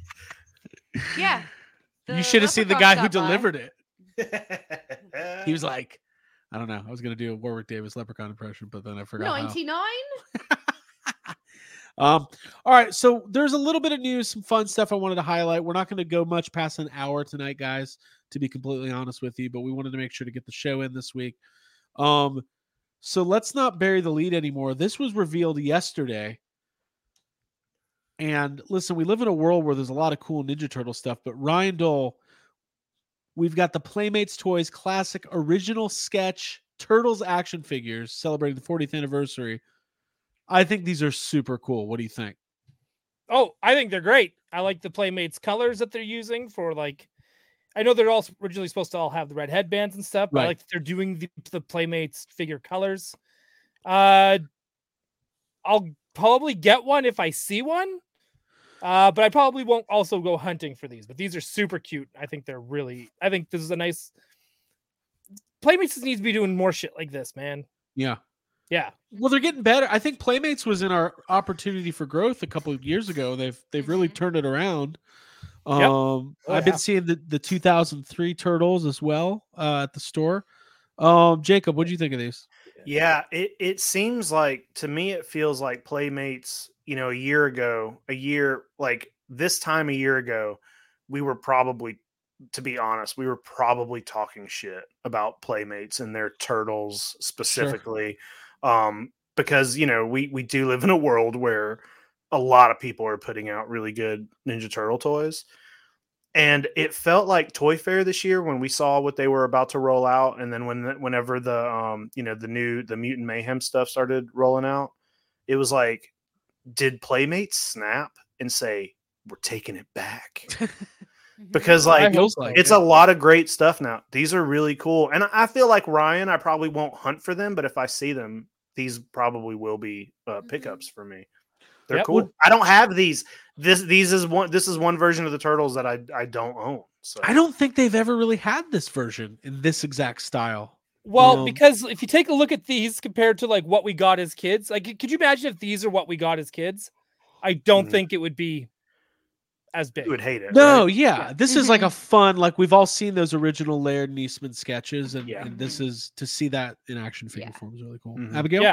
Yeah. you The should have seen the leprechaun guy who stopped by. delivered it. He was like, I don't know. I was gonna do a Warwick Davis leprechaun impression, but then I forgot. how. ninety-nine. Um, all right, so there's a little bit of news, some fun stuff I wanted to highlight. We're not going to go much past an hour tonight, guys, to be completely honest with you, but we wanted to make sure to get the show in this week. Um, so let's not bury the lead anymore. This was revealed yesterday. And listen, we live in a world where there's a lot of cool Ninja Turtle stuff, but Ryan Dole, we've got the Playmates Toys Classic Original Sketch Turtles action figures celebrating the fortieth anniversary. I think these are super cool. What do you think? Oh, I think they're great. I like the Playmates colors that they're using for like. I know they're all originally supposed to all have the red headbands and stuff, but Right. I like that they're doing the, the Playmates figure colors. Uh, I'll probably get one if I see one, uh, but I probably won't also go hunting for these. But these are super cute. I think they're really. I think this is a nice. Playmates needs to be doing more shit like this, man. Yeah. Yeah. Well, they're getting better. I think Playmates was in our opportunity for growth a couple of years ago. They've they've really Mhm. turned it around. Yep. Um, Oh, I've yeah. been seeing the, the two thousand three Turtles as well uh, at the store. Um, Jacob, what do you think of these? Yeah, it, it seems like to me it feels like Playmates, you know, a year ago, a year like this time a year ago, we were probably, to be honest, we were probably talking shit about Playmates and their turtles specifically. Um, because you know, we we do live in a world where a lot of people are putting out really good Ninja Turtle toys. And it felt like Toy Fair this year when we saw what they were about to roll out, and then when the, whenever the um you know the new the Mutant Mayhem stuff started rolling out, it was like, did Playmates snap and say we're taking it back? Because I like hope Feels so. like it's it. a lot of great stuff now. These are really cool, and I feel like Ryan, I probably won't hunt for them, but if I see them, these probably will be uh, Mhm. pickups for me. They're Yep. cool. I don't have these. This these is one. This is one version of the turtles that I I don't own. So I don't think they've ever really had this version in this exact style. Well, know? because if you take a look at these compared to like what we got as kids, like could you imagine if these are what we got as kids? I don't Mhm. think it would be as big. you would hate it. No, right? yeah, Yeah. this is like a fun. Like we've all seen those original Laird and Eastman sketches, and, Yeah. and this is to see that in action figure Yeah. form is really cool. Mhm. Abigail, Yeah.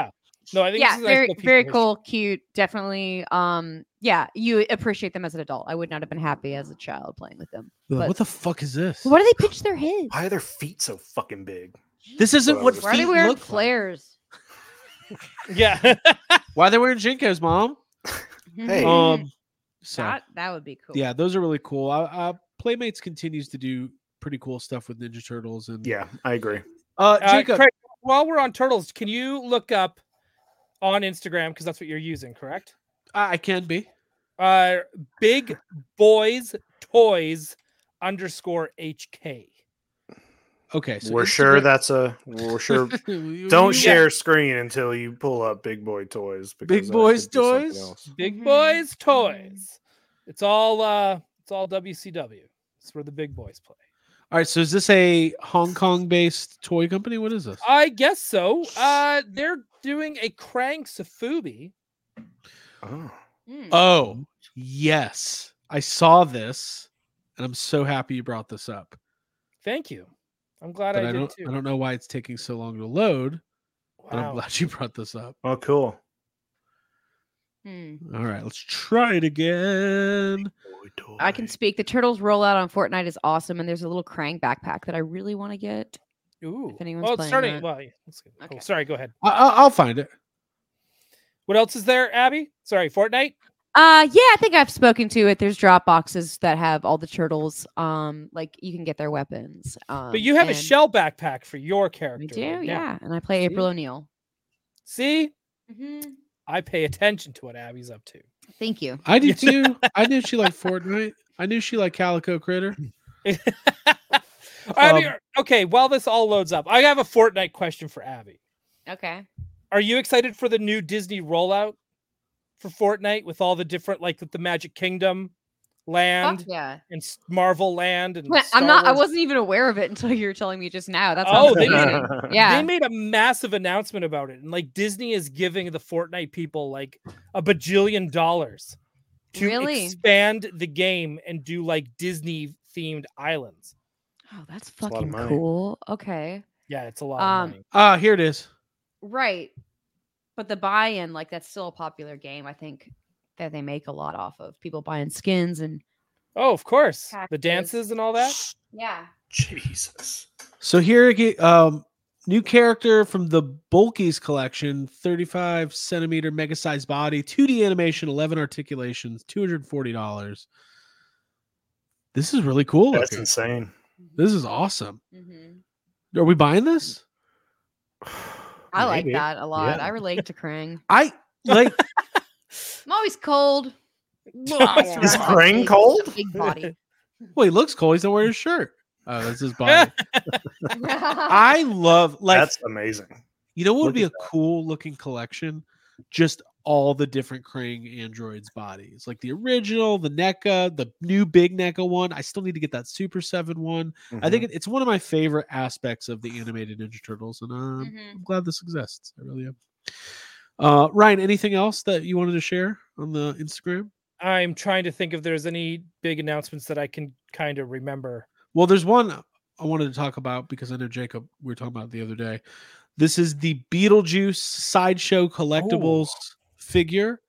No, I think Yeah, this is a nice very little piece of very history. cool, cute, definitely. Um, yeah, you appreciate them as an adult. I would not have been happy as a child playing with them. What But the fuck is this? why do they pitch their heads? Why are their feet so fucking big? This isn't Well, what Why Why are they feet wearing look like. flares? Yeah. Why are they wearing Jinkos, mom? Hey. Um, so that that would be cool. yeah, those are really cool. Uh, uh, Playmates continues to do pretty cool stuff with Ninja Turtles, and Yeah, I agree. uh, Uh, Jacob, Craig, while we're on turtles, can you look up on Instagram because that's what you're using, correct? I I can be. Uh, Big Boys Toys underscore H K. Okay, so we're sure Instagram- that's a. We're sure. You- Don't you- share screen until you pull up Big Boy Toys. because Big that Boys could be something Toys? else. Big Mhm. Boys Toys. It's all uh, it's all W C W. It's where the big boys play. All right, so is this a Hong Kong-based toy company? What is this? I guess so. Uh, they're doing a Krang Safubi. Oh. Mm. Oh, yes, I saw this, and I'm so happy you brought this up. Thank you. I'm glad But I, I did don't, too. I don't know why it's taking so long to load. But I'm Wow. glad you brought this up. Oh, cool. Hmm. All right, let's try it again. I can speak. The Turtles rollout on Fortnite is awesome, and there's a little Krang backpack that I really want to get. Ooh. If anyone's well, it's playing starting. that. Well, yeah, let's go. Okay. Oh, sorry. Go ahead. I, I- I'll find it. What else is there, Abby? Sorry, Fortnite. Uh, yeah, I think I've spoken to it. There's drop boxes that have all the turtles. Um, like you can get their weapons. Um, But you have a and shell backpack for your character. I do, right now. yeah. And I play See? April O'Neil. See, Mm-hmm. I pay attention to what Abby's up to. Thank you. I do too. I knew she liked Fortnite. I knew she liked Calico Critter. Abby, Um, okay, while this all loads up, I have a Fortnite question for Abby. Okay. Are you excited for the new Disney rollout for Fortnite with all the different, like with the Magic Kingdom land Fuck yeah. and S- Marvel land and Wait, Star I'm not. I Wars? wasn't even aware of it until you were telling me just now. That's Oh, oh, they made amazing. Yeah. They made a massive announcement about it, and like Disney is giving the Fortnite people like a bajillion dollars to Really? expand the game and do like Disney themed islands. Oh, that's a lot of fucking money. cool. Okay. Yeah, it's a lot Um, of money. Ah, here it is. Right. But the buy-in, like that's still a popular game. I think that they make a lot off of people buying skins and Oh, of course, the cactus. dances and all that. yeah. Jesus. So here, again, um, new character from the Bulkies collection: thirty-five centimeter mega sized body, two D animation, eleven articulations, two hundred forty dollars. This is really cool. That's looking. insane. This is awesome. Mm-hmm. Are we buying this? I like Maybe. that a lot. Yeah. I relate to Krang. I like. I'm always cold. Is Around that Krang big- cold? Big body. Well, he looks cool. He's not wearing his shirt. Oh, that's his body. I love like That's amazing. you know what would look be a at cool looking collection? Just all the different Krang androids bodies, like the original, the NECA, the new big NECA one. I still need to get that Super Seven one. I Mm-hmm. think it, it's one of my favorite aspects of the animated Ninja Turtles, and uh, Mhm. I'm glad this exists. I really am. Uh, Ryan, anything else that you wanted to share on the Instagram? I'm trying to think if there's any big announcements that I can kind of remember. Well, there's one I wanted to talk about because I know Jacob, we were talking about it the other day. This is the Beetlejuice Sideshow Collectibles figure.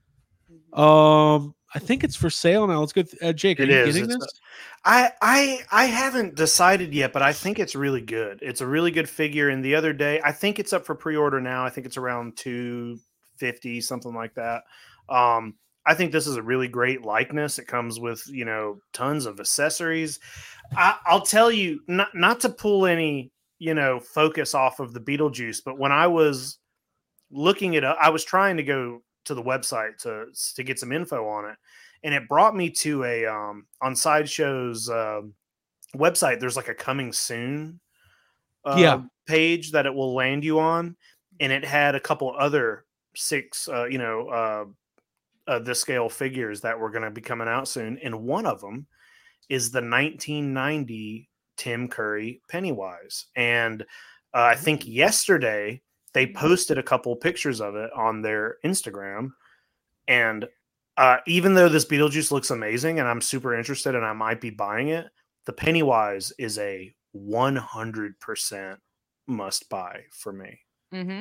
Um, I think it's for sale now. Let's go. Th- uh, Jake, are It you is. getting It's this? I I I haven't decided yet, but I think it's really good. It's a really good figure. And the other day, I think it's up for pre-order now. I think it's around two fifty, something like that. Um, I think this is a really great likeness. It comes with, you know, tons of accessories. I, I'll tell you, not not to pull any, you know, focus off of the Beetlejuice, but when I was looking it up, I was trying to go to the website to to get some info on it, and it brought me to a um on Sideshow's um website. There's like a coming soon uh, Yeah. page that it will land you on, and it had a couple other six uh, you know uh, uh this scale figures that were going to be coming out soon, and one of them is the nineteen ninety Tim Curry Pennywise, and uh, I think yesterday they posted a couple pictures of it on their Instagram. And uh, even though this Beetlejuice looks amazing and I'm super interested and I might be buying it, the Pennywise is a one hundred percent must buy for me. Mm-hmm.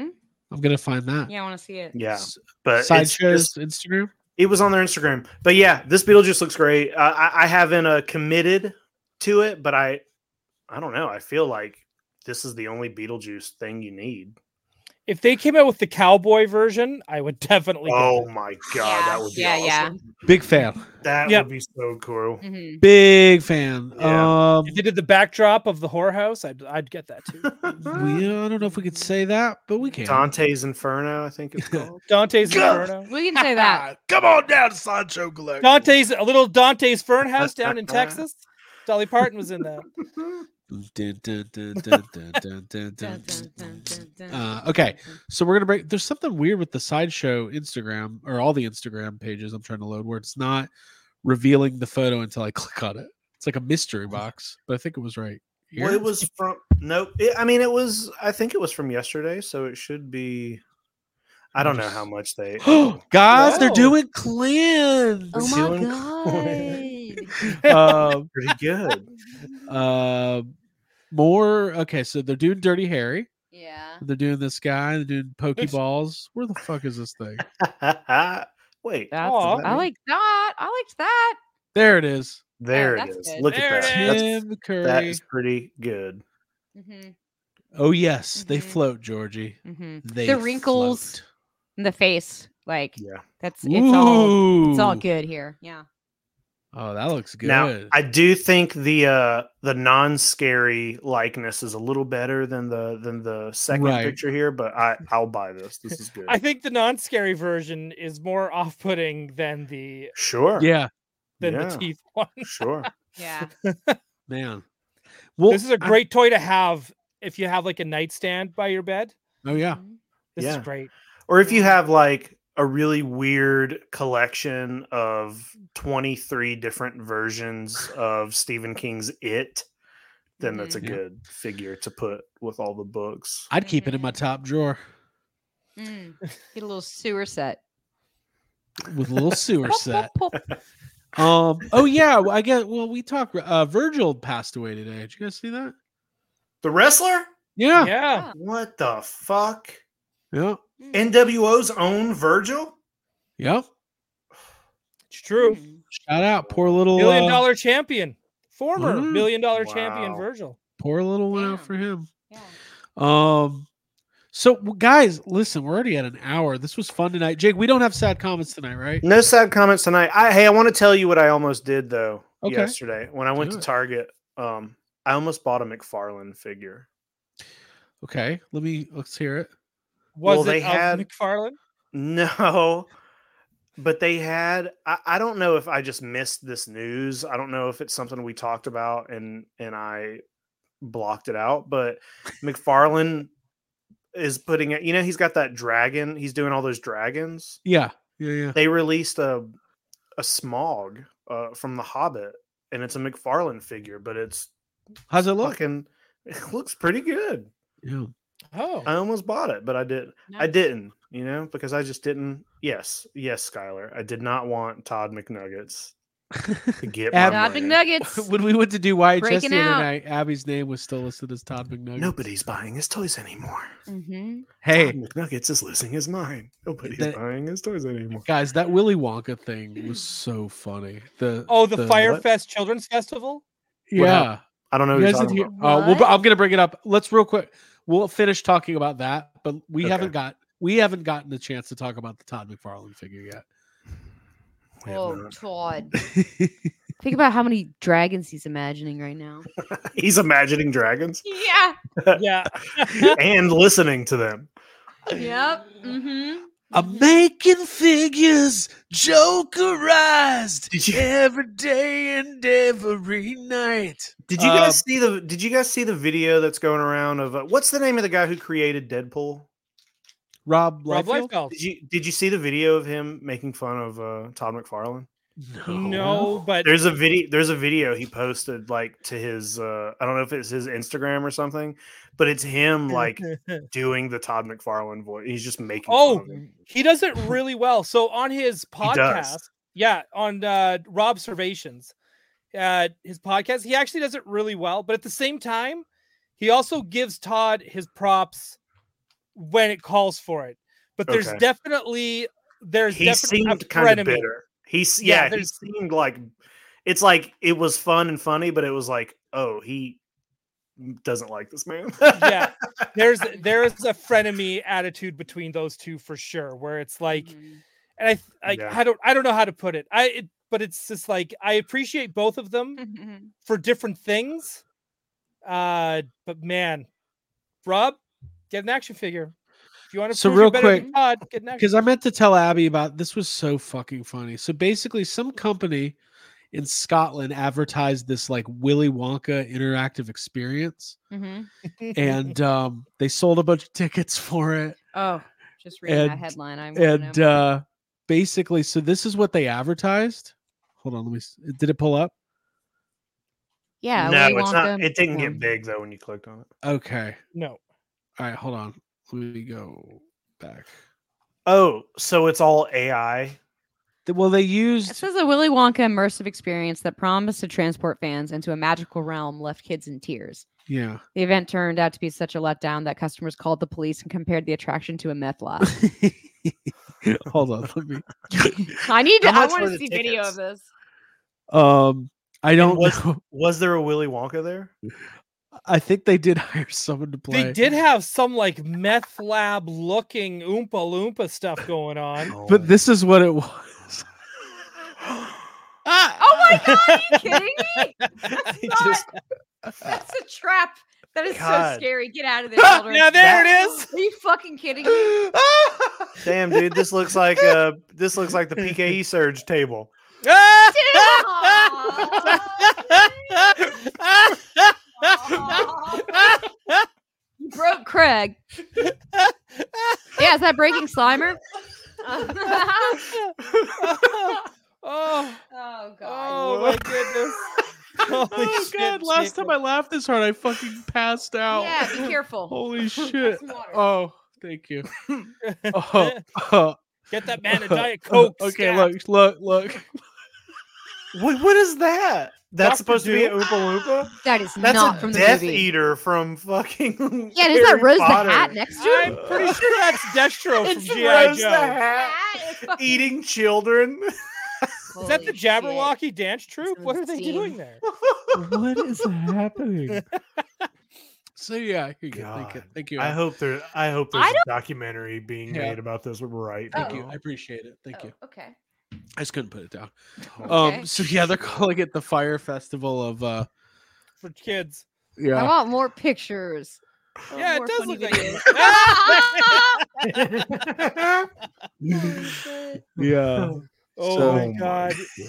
I'm gonna find that. Yeah, I want to see it. Yeah, S- but it's Sideshow's just- Instagram. it was on their Instagram. But yeah, this Beetlejuice looks great. Uh, I, I haven't uh, committed to it, but I, I don't know. I feel like this is the only Beetlejuice thing you need. If they came out with the cowboy version, I would definitely. get Oh it. my god, Yeah, that would be yeah, yeah. awesome. Big fan. That Yep. would be so cool. Mhm. Big fan. Yeah. Um, If they did the backdrop of the whorehouse, I'd I'd get that too. we, I don't know if we could say that, but we can. Dante's Inferno, I think it's called. Dante's God. Inferno. We can say that. Come on down to Sideshow Collection. Dante's a little Dante's Fern House down in Texas. Dolly Parton was in that. Dun, dun, dun, dun, dun, dun, dun, dun, dun. Uh, okay, so we're gonna break. There's something weird with the Sideshow Instagram or all the Instagram pages I'm trying to load where it's not revealing the photo until I click on it. It's like a mystery box, but I think it was right. Well, Here? it was from nope. It, I mean, it was. I think it was from yesterday, so it should be. I don't know how much they. Guys, they're Whoa. doing cleanse. Oh my Doing god. um, Pretty good. uh, more. Okay, so they're doing Dirty Harry. Yeah. They're doing this guy. They're doing Pokeballs. Where the fuck is this thing? Wait, That's, Aw. I like that. I liked that. There it is. there Oh, it that's is. good. Look There at it that. That's, Tim Curry. that is pretty good. Mm-hmm. Oh yes, they Mhm. float, Georgie. Mm-hmm. They The wrinkles in the face, like Yeah. that's float. it's all it's all Ooh. good here. Yeah. Oh, that looks good. Now, I do think the uh the non-scary likeness is a little better than the than the second Right. picture here, but I I'll buy this. This is good. I think the non-scary version is more off-putting than the Sure. yeah, than Yeah. the teeth one. Sure. Yeah. man. Well, This is a I- great toy to have if you have like a nightstand by your bed. oh yeah, Mhm. This Yeah. is great. Or if you have like a really weird collection of twenty-three different versions of Stephen King's It, then that's a Mhm. good figure to put with all the books. I'd keep it in my top drawer Mm. Get a little sewer set. with a little sewer Pop, set. pop, pop. Um. Oh yeah. I guess. Well, we talked. Uh, Virgil passed away today. Did you guys see that? The wrestler? Yeah. Yeah. What the fuck? Yeah. N W O's own Virgil? Yeah. It's true. Mm. Shout out, poor little Million uh, dollar champion. Former Mhm. million dollar champion Wow. Virgil. poor little one out Damn. for him. Yeah. Um. So w- guys, listen, we're already at an hour. This was fun tonight. Jake, we don't have sad comments tonight, right? No sad comments tonight. I hey, I want to tell you what I almost did though Okay. yesterday. When I went Do to it. Target, um, I almost bought a McFarlane figure. Okay. Let me let's hear it. Was Well, it they of had- McFarlane? No, but they had. I, I don't know if I just missed this news. I don't know if it's something we talked about and and I blocked it out. But McFarlane is putting it. You know, he's got that dragon. He's doing all those dragons. Yeah. Yeah. Yeah. They released a a Smog uh, from The Hobbit, and it's a McFarlane figure, but it's How's it look? fucking. It looks pretty good. Yeah. Oh. I almost bought it, but I did. I Nice. didn't, you know, because I just didn't. Yes, yes, Skylar. I did not want Todd McNuggets to get my Ab- Todd money. McNuggets. when we went to do Y H S Breaking the other out. night, Abby's name was still listed as Todd McNuggets. Nobody's buying his toys anymore. Mm-hmm. Hey, Todd McNuggets is losing his mind. Nobody's That- buying his toys anymore. guys, that Willy Wonka thing was so funny. The Oh, the, the- Firefest Children's Festival? What Yeah. I don't know. You What guys you're didn't talking hear? about. Uh, we'll, What? I'm gonna bring it up. Let's real quick. We'll finish talking about that, but we Okay. haven't got we haven't gotten the chance to talk about the Todd McFarlane figure yet. We have Oh, not. Todd. Think about how many dragons he's imagining right now. He's imagining dragons Yeah. Yeah. and listening to them. Yep. Mm-hmm. I'm making figures, jokerized Did you- every day and every night. Did you guys Um, see the? Did you guys see the video that's going around of uh, what's the name of the guy who created Deadpool? Rob Rob Liefeld? Liefeld. Did you Did you see the video of him making fun of uh, Todd McFarlane? No, but There's a video. There's a video he posted like to his. Uh, I don't know if it's his Instagram or something, but it's him like doing the Todd McFarlane voice. He's just making. Oh, fun of him. he does it really well. So on his He does. podcast, yeah, on uh, Rob Servations, uh, his podcast, he actually does it really well. But at the same time, he also gives Todd his props when it calls for it. But there's Okay. definitely there's He definitely seemed a kind of frenemy. bitter. He's Yeah, yeah, he there's- seemed like it's like it was fun and funny, but it was like, oh, he doesn't like this man. Yeah. There's there's a frenemy attitude between those two for sure, where it's like, Mhm. and I I, Yeah. I don't I don't know how to put it. I it, but it's just like I appreciate both of them Mhm. for different things. Uh, but man, Rob, get an action figure. If you want to So prove real you're better than quick, Todd, get an action. Because I meant to tell Abby about this was so fucking funny. So basically, some company in Scotland advertised this like Willy Wonka interactive experience, Mhm. and um, they sold a bunch of tickets for it. Oh, just reading that And- headline. I wanna And know. uh, basically, so this is what they advertised. Hold on, let me. s- Did it pull up? yeah, no, Willy it's not. Wonka, It didn't yeah. get big though when you clicked on it. Okay. no. All right, hold on. Let me go back. Oh, so it's all A I. Th- Well, they It used. says a Willy Wonka immersive experience that promised to transport fans into a magical realm left kids in tears. Yeah. The event turned out to be such a letdown that customers called the police and compared the attraction to a meth lab. Hold on. Let me. I need to. How I much want were to the see video tickets? of this. Um, I don't was- know. Was there a Willy Wonka there? I think they did hire someone to play. They did have some like meth lab looking Oompa Loompa stuff going on. But this is what it was. Oh my god! Are you kidding me? That's He not. just- That's a trap. That is God. so scary. Get out of there, children. Yeah, there That- it is. Are you fucking kidding me? Damn, dude, this looks like uh this looks like the P K E surge table. You broke Craig. Yeah, is that breaking Slimer? oh, oh god. oh my goodness. Holy Oh shit, god! Last time Jacob. I laughed this hard, I fucking passed out. Yeah, be careful. Holy shit! some water. Oh, thank you. Oh, oh. Get that man a Diet Coke. Okay, stat. look, look, look. What what is that? That's Doctor supposed to be an Doom? Oompa Loompa? That is That's not a from the Death movie. Eater from fucking Yeah, does that Harry Rose Potter. the Hat next to it? I'm pretty sure that's Destro from It's G I Rose the Joe. Hat That is fucking- eating children. Is that the Holy shit. Jabberwocky dance troupe? That's What are they insane. doing there? What is happening? So yeah, here you go. Thank you. God. Thank you. I hope there I hope I there's a documentary being Yeah. made about this right Thank now. you. I appreciate it. Thank Oh, you. okay. I just couldn't put it down. Okay. Um. So yeah, they're calling it the Fire Festival of. uh For kids. I Yeah. want more pictures. I want Yeah, it more does funny look like videos. Yeah. Oh So- my god.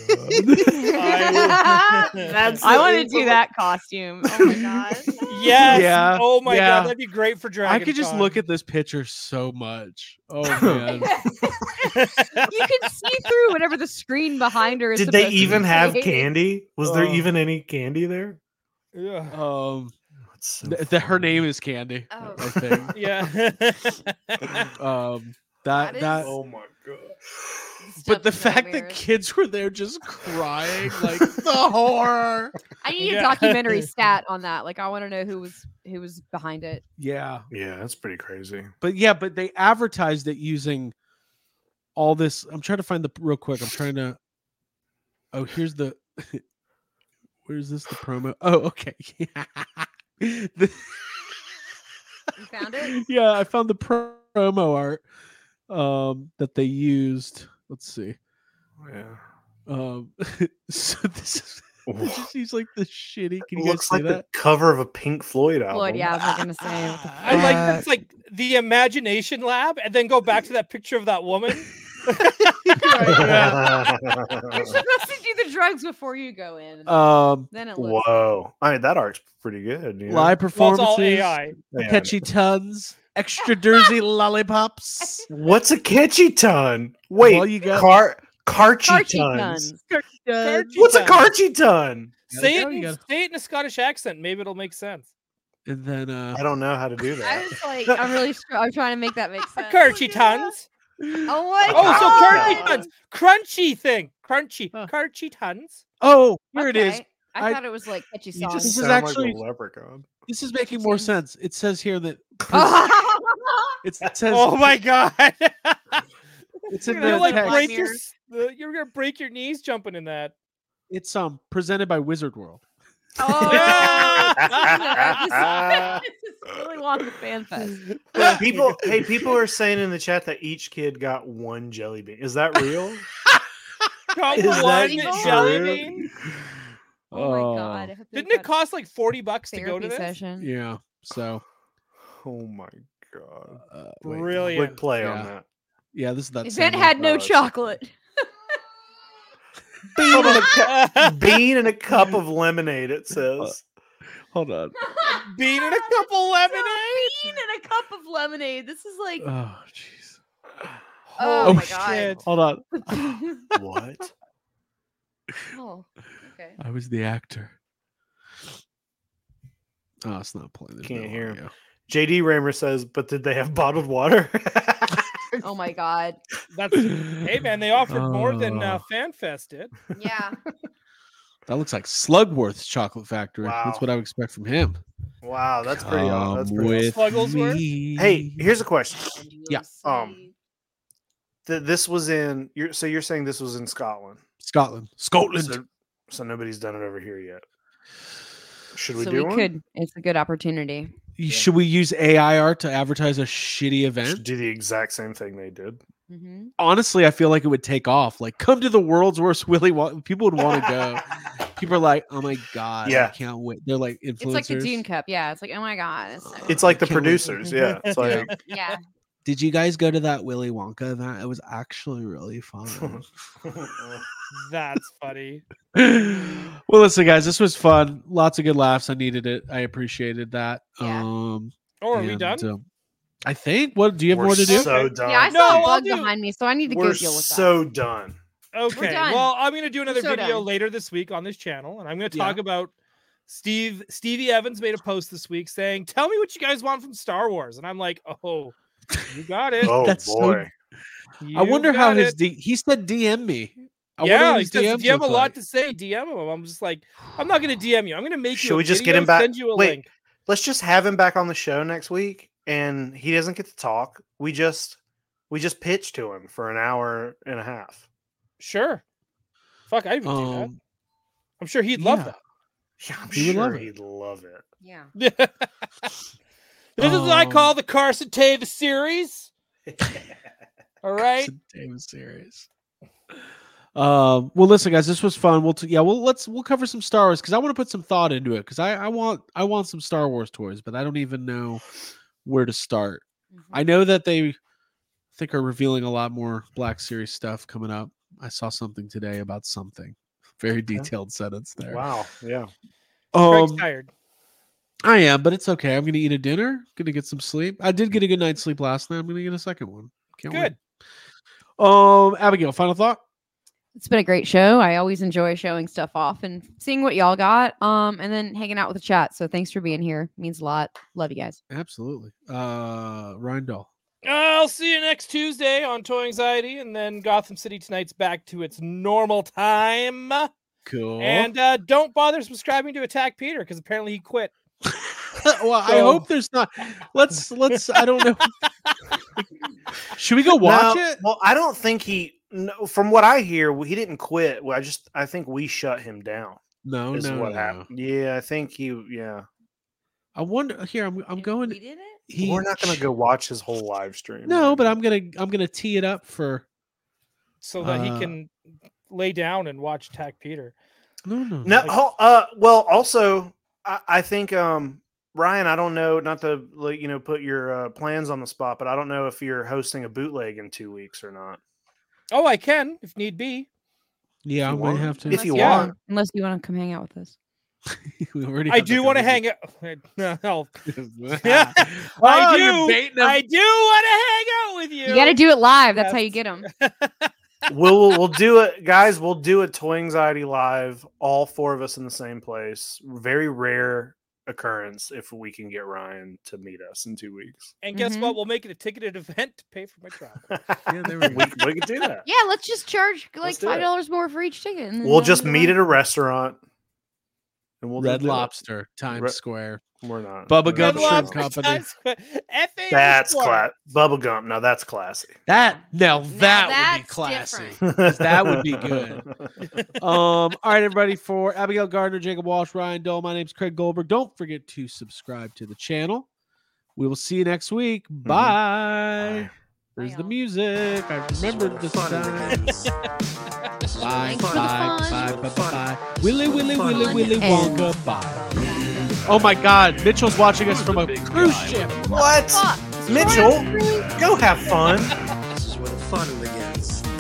That's I want to do that costume. Oh my god. Yes. Yeah, Oh my yeah. god, that'd be great for Dragon. I could just look at this picture so much. Oh man. You can see through whatever the screen behind her is. Did they supposed to be even have creating. candy? Was there Oh. even any candy there? Yeah. Um. That's so th- th- her funny. name is Candy. Oh. I think. Yeah. Um. That That that. is- Oh my god. But the Stuff fact that nightmares. kids were there just crying, like the horror. I need Yeah. a documentary stat on that. Like, I want to know who was who was behind it. Yeah. Yeah, that's pretty crazy. But yeah, but they advertised it using all this. I'm trying to find the real quick. I'm trying to. Oh, here's the. Where's this? The promo. Oh, okay. The- You found it? yeah, I found the pro- promo art um, that they used. Let's see. Yeah. Um, so this is. It just seems like the shitty. Can you guys Looks see like that? the cover of a Pink Floyd album. Floyd, yeah, I was not gonna say. What the I like fuck? that's like the imagination lab, and then go back to that picture of that woman. You're supposed to do the drugs before you go in. Um, then it looks. Whoa. I mean, that art's pretty good. You know? live Well, it's performances, all A I. Yeah. catchy tons, extra Jersey lollipops. What's a catchy ton? Wait, Well, you got- car carchy Starchy tons. tons. Carchy What's a tons. carchy ton? Say There it, you in, go. say it in a Scottish accent. Maybe it'll make sense. And then uh I don't know how to do I that. was like, I'm really, str- I'm trying to make that make sense. Carchy tons. Oh my Oh, god! so carchy God. tons. Crunchy thing. Crunchy. Huh. Carchy tons. oh, here it is. Okay. I, I- thought it was like catchy You songs. just This is sound actually- like a leprechaun. This is making more sense. It says here that Oh It's, it says Oh my god! it's in You're the gonna like text. break Black your, Mirror. s- the- you're gonna break your knees jumping in that. It's um presented by Wizard World. Oh, Ah. this is Willy Wonka Fan Fest. People, hey, people are saying in the chat that each kid got one jelly bean. Is that real? Got Is that one true? jelly bean. Oh my god! I hope they've Didn't it got cost like forty bucks to go to therapy this? session? Yeah. So Oh my god! uh, wait. Brilliant. Quick play on Yeah. that. Yeah, this is that. Event same had one. no Oh, it's- chocolate. Bean and, a cu- bean and a cup of lemonade. It says. Hold on. Bean and a couple lemonade. Bean and a cup of lemonade. This is like, Oh jeez. oh, Oh, my god. shit. Hold on. What? Oh, okay. I was the actor. Oh, it's not playing. There's Can't no hear. audio. J D Raymer says, but did they have bottled water? Oh my god. That's hey man, they offered more than uh, Oh. FanFest did. Yeah. That looks like Slugworth's Chocolate Factory. Wow. That's what I would expect from him. Wow, that's pretty. aw- That's Come pretty. with Slugglesworth? me. Hey, here's a question. Yeah. Um, Th- This was in. You're, so you're saying this was in Scotland? Scotland. Scotland. So, so nobody's done it over here yet. Should we so do we one? could. It's a good opportunity. You- Should we use A I art to advertise a shitty Should event? do the exact same thing they did. Mm-hmm. Honestly, I feel like it would take off. Like, come to the world's worst Willy Wonka. People would want to go. People are like, oh my god, Yeah. I can't wait. They're like influencers. It's like the Dune Cup. Yeah. It's like, oh my god. It's so It's like the Can't wait. producers. Yeah, it's like yeah. Did you guys go to that Willy Wonka event? It was actually really fun. That's funny. Well, listen, guys, this was fun. Lots of good laughs. I needed it. I appreciated that. Yeah. Um, Oh, are we and, done? um, I think. What do you have we're more to do? so Okay. done. Yeah, I No, saw a I'll bug do- behind me, so I need to we're go deal with so done. Okay. done. Well, I'm going to do another so video done. later this week on this channel, and I'm going to Yeah. talk about Steve. Stevie Evans made a post this week saying, "Tell me what you guys want from Star Wars," and I'm like, "Oh, you got it. Oh That's so- boy. I You wonder how got his it." D- he said D M me. I wonder Yeah, what he his says, D Ms if you have a look lot like. to say, D M him. I'm just like, I'm not going to D M you. I'm going to make you. Should a we just get video, him back? Send you a Wait. link. Let's just have him back on the show next week, and he doesn't get to talk. We just we just pitch to him for an hour and a half. Sure. Fuck, I would do that. Um, I'm sure he'd love yeah. Yeah, I'm He would sure love it. he'd love it. Yeah. that. This is what I Um, call the Carson Tava series. All right. David series. Um, well, listen, guys, this was fun. We'll t- yeah, well, let's we'll cover some Star Wars because I want to put some thought into it because I, I want I want some Star Wars toys, but I don't even know where to start. I know that they I think are revealing a lot more Black Series stuff coming up. I saw something today about something. Very detailed sentence there. Wow. Yeah. Craig's Um, tired. I am, but it's okay. I'm gonna eat a dinner. Gonna get some sleep. I did get a good night's sleep last night. I'm gonna get a second one. Can't wait. Good. Um, Abigail, final thought. It's been a great show. I always enjoy showing stuff off and seeing what y'all got. Um, and then hanging out with the chat. So thanks for being here. Means a lot. Love you guys. Absolutely. Uh, Ryan Dahl. I'll see you next Tuesday on Toy Anxiety, and then Gotham City Tonight's back to its normal time. Cool. And uh, don't bother subscribing to Attack Peter because apparently he quit. well, I So- hope there's not. Let's let's. I don't know. Should we go watch Now- it? Well, I don't think he. No, from what I hear, he didn't quit. Well, I just I think we shut him down. No, Is no, what no. happened. Yeah, I think he. Yeah, I wonder. Here, I'm. I'm going. We did it. He, we're not gonna go watch his whole live stream. No, right but now. I'm gonna. I'm gonna tee it up for. So that he Uh, can lay down and watch Attack Peter. No, no, No, Like- ho- uh, well, also, I, I think, um, Ryan, I don't know, not to like, you know, put your uh, plans on the spot, but I don't know if you're hosting a bootleg in two weeks or not. Oh, I can if need be. Yeah, I you might want- have to. if you Yeah. want. Unless you want to come hang out with us. We already I have do the want to conversation. hang out. No, Yeah. I Oh, you're do. baiting him. I do want to hang out with you. You got to do it live. That's how you Yes. get them. we'll we'll do it, guys. We'll do a Toy Anxiety live, all four of us in the same place. Very rare occurrence if we can get Ryan to meet us in two weeks. And guess Mhm. what? We'll make it a ticketed event to pay for my travel. Yeah, there we we, go. we could do that. Yeah, let's just charge like Let's do it. five dollars more for each ticket. and then We'll y'all just can meet go. at a restaurant. and we'll Red just do it. Lobster, Times Re- Square. We're not. Bubba We're Gum not Shrimp doing that. Company. F A O That's four. class. Bubble gum. Now that's classy. That now that would be that's classy. different. 'Cause that would be good. Um, all right, everybody. For Abigail Gardner, Jacob Walsh, Ryan Dole, my name's Craig Goldberg. Don't forget to subscribe to the channel. We will see you next week. Bye. There's Bye, the y'all. music. I This is where remembered the this fun time. begins. This is where Bye, the Thanks for fun the bye, fun. bye, This is bye, where the bye, fun- bye. Willy, Willy, Fun Willy, Willy and- Wonka, bye. Oh my God, Mitchell's watching us from a Big cruise guy ship. with the What? Fuck. Mitchell, go have fun. This is where the fun begins.